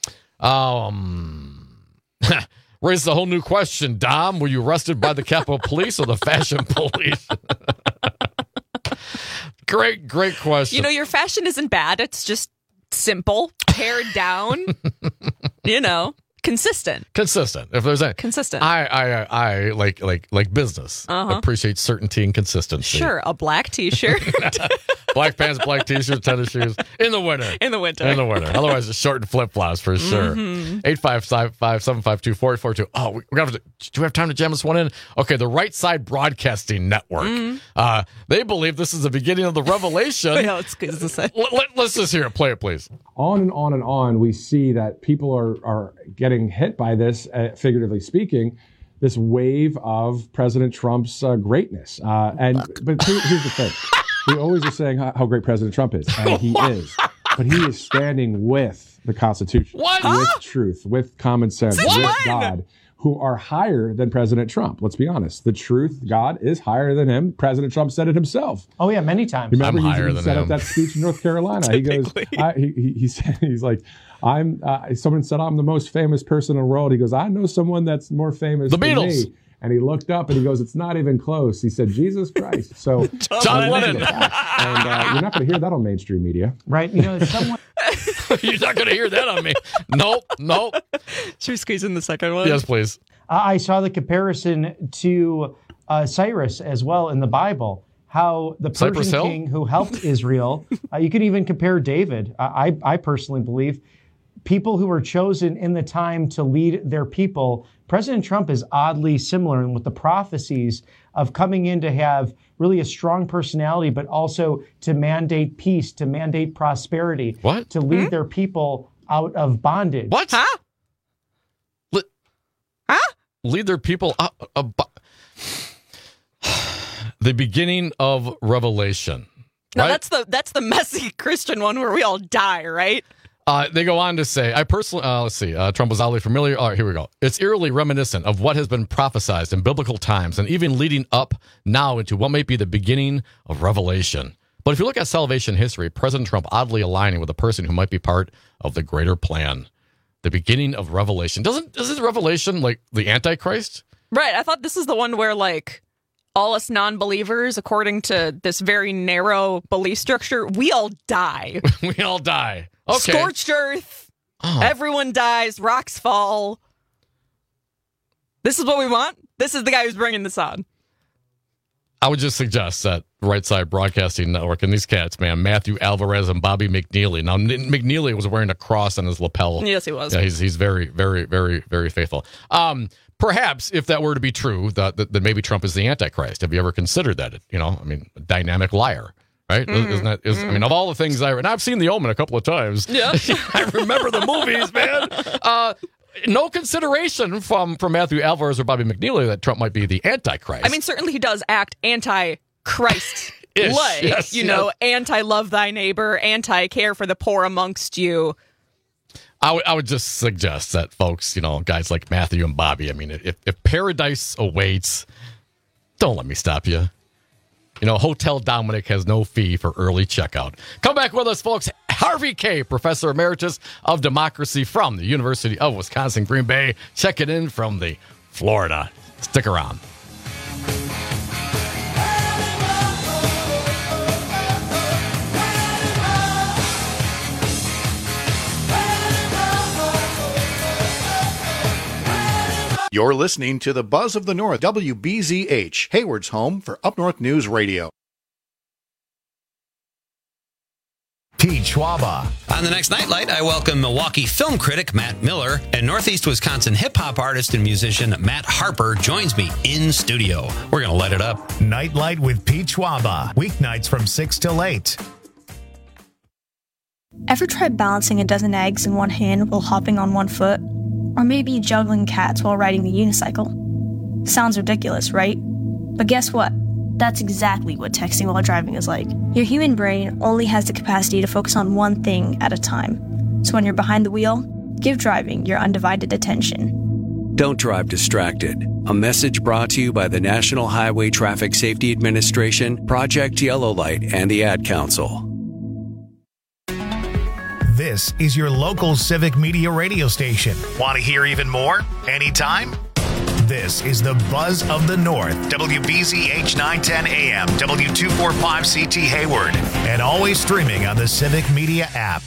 Raises a whole new question. Dom, were you arrested by the Capitol Police or the Fashion Police? Great question. Your fashion isn't bad. It's just simple, pared down, consistent. If there's any. Consistent. I like business. Appreciate certainty and consistency. Sure, a black T-shirt. Black pants, black T-shirt, tennis shoes. In the winter. Otherwise, it's short and flip-flops for sure. 855-752-4842. Oh, do we have time to jam this one in? Okay, the Right Side Broadcasting Network. They believe this is the beginning of the revelation. Let's just hear it. Play it, please. On and on and on, we see that people are getting hit by this, figuratively speaking, this wave of President Trump's greatness. But here's the thing. We always are saying how great President Trump is, and he is. But he is standing with the Constitution, with truth, with common sense, with God, who are higher than President Trump. Let's be honest. The truth, God, is higher than him. President Trump said it himself. Oh, yeah, many times. Remember, he set up that speech in North Carolina. He goes, he's like, someone said I'm the most famous person in the world. He goes, I know someone that's more famous than Beatles. Me. And he looked up and he goes, it's not even close. He said, Jesus Christ. So John Lennon. And you're not going to hear that on mainstream media. Right. Someone... You're not going to hear that on me. Nope. Should we squeeze in the second one? Yes, please. I saw the comparison to Cyrus as well in the Bible. How the Persian king who helped Israel, you could even compare David. I personally believe people who were chosen in the time to lead their people. President Trump is oddly similar in with the prophecies of coming in to have really a strong personality, but also to mandate peace, to mandate prosperity, to lead their people out of bondage. What? Huh? Lead their people out of the beginning of Revelation. No, right? that's the messy Christian one where we all die, right? They go on to say, I personally, let's see, Trump was oddly familiar. All right, here we go. It's eerily reminiscent of what has been prophesied in biblical times and even leading up now into what may be the beginning of Revelation. But if you look at salvation history, President Trump oddly aligning with a person who might be part of the greater plan. The beginning of Revelation. Isn't Revelation like the Antichrist? Right. I thought this is the one where all us non-believers, according to this very narrow belief structure, we all die. We all die. Okay. Scorched earth. Oh. Everyone dies. Rocks fall. This is what we want. This is the guy who's bringing this on. I would just suggest that Right Side Broadcasting Network and these cats, man, Matthew Alvarez and Bobby McNeely. Now, McNeely was wearing a cross on his lapel. Yes, he was. Yeah, he's very, very, very, very faithful. Perhaps, if that were to be true, that maybe Trump is the Antichrist. Have you ever considered that? A dynamic liar. Right? Mm-hmm. I mean, of all the things and I've seen The Omen a couple of times. Yeah. I remember the movies, man. No consideration from Matthew Alvarez or Bobby McNeely that Trump might be the Antichrist. I mean, certainly he does act anti-Christ. Yes, anti-love thy neighbor, anti-care for the poor amongst you. I would just suggest that folks, guys like Matthew and Bobby, I mean, if paradise awaits, don't let me stop you. Hotel Dominic has no fee for early checkout. Come back with us, folks. Harvey Kaye, Professor Emeritus of Democracy from the University of Wisconsin, Green Bay. Check it in from the Florida. Stick around. You're listening to the Buzz of the North, WBZH, Hayward's home for Up North News Radio. Pete Schwaba. On the next Nightlight, I welcome Milwaukee film critic Matt Miller, and Northeast Wisconsin hip-hop artist and musician Matt Harper joins me in studio. We're going to let it up. Nightlight with Pete Schwaba, weeknights from 6 till 8. Ever tried balancing a dozen eggs in one hand while hopping on one foot? Or maybe juggling cats while riding a unicycle? Sounds ridiculous, right? But guess what? That's exactly what texting while driving is like. Your human brain only has the capacity to focus on one thing at a time. So when you're behind the wheel, give driving your undivided attention. Don't drive distracted. A message brought to you by the National Highway Traffic Safety Administration, Project Yellow Light, and the Ad Council. This is your local Civic Media radio station. Want to hear even more? Anytime? This is the Buzz of the North, WBZH 910 AM, W245CT Hayward, and always streaming on the Civic Media app.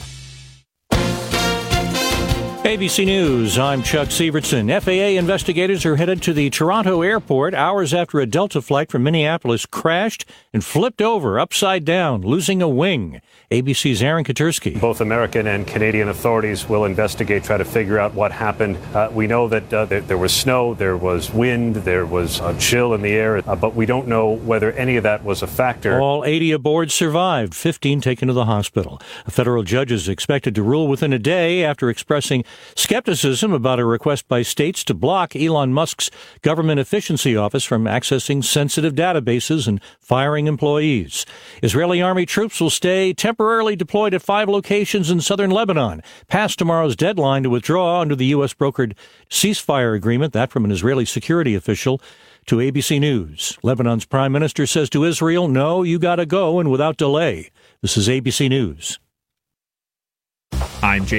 ABC News, I'm Chuck Sievertson. FAA investigators are headed to the Toronto airport hours after a Delta flight from Minneapolis crashed and flipped over upside down, losing a wing. ABC's Aaron Katursky. Both American and Canadian authorities will investigate, try to figure out what happened. We know that there was snow, there was wind, there was a chill in the air, but we don't know whether any of that was a factor. All 80 aboard survived, 15 taken to the hospital. A federal judge is expected to rule within a day after expressing skepticism about a request by states to block Elon Musk's Government Efficiency Office from accessing sensitive databases and firing employees. Israeli army troops will stay temporarily deployed at 5 locations in southern Lebanon, past tomorrow's deadline to withdraw under the U.S.-brokered ceasefire agreement, that from an Israeli security official to ABC News. Lebanon's prime minister says to Israel, no, you got to go, and without delay. This is ABC News. I'm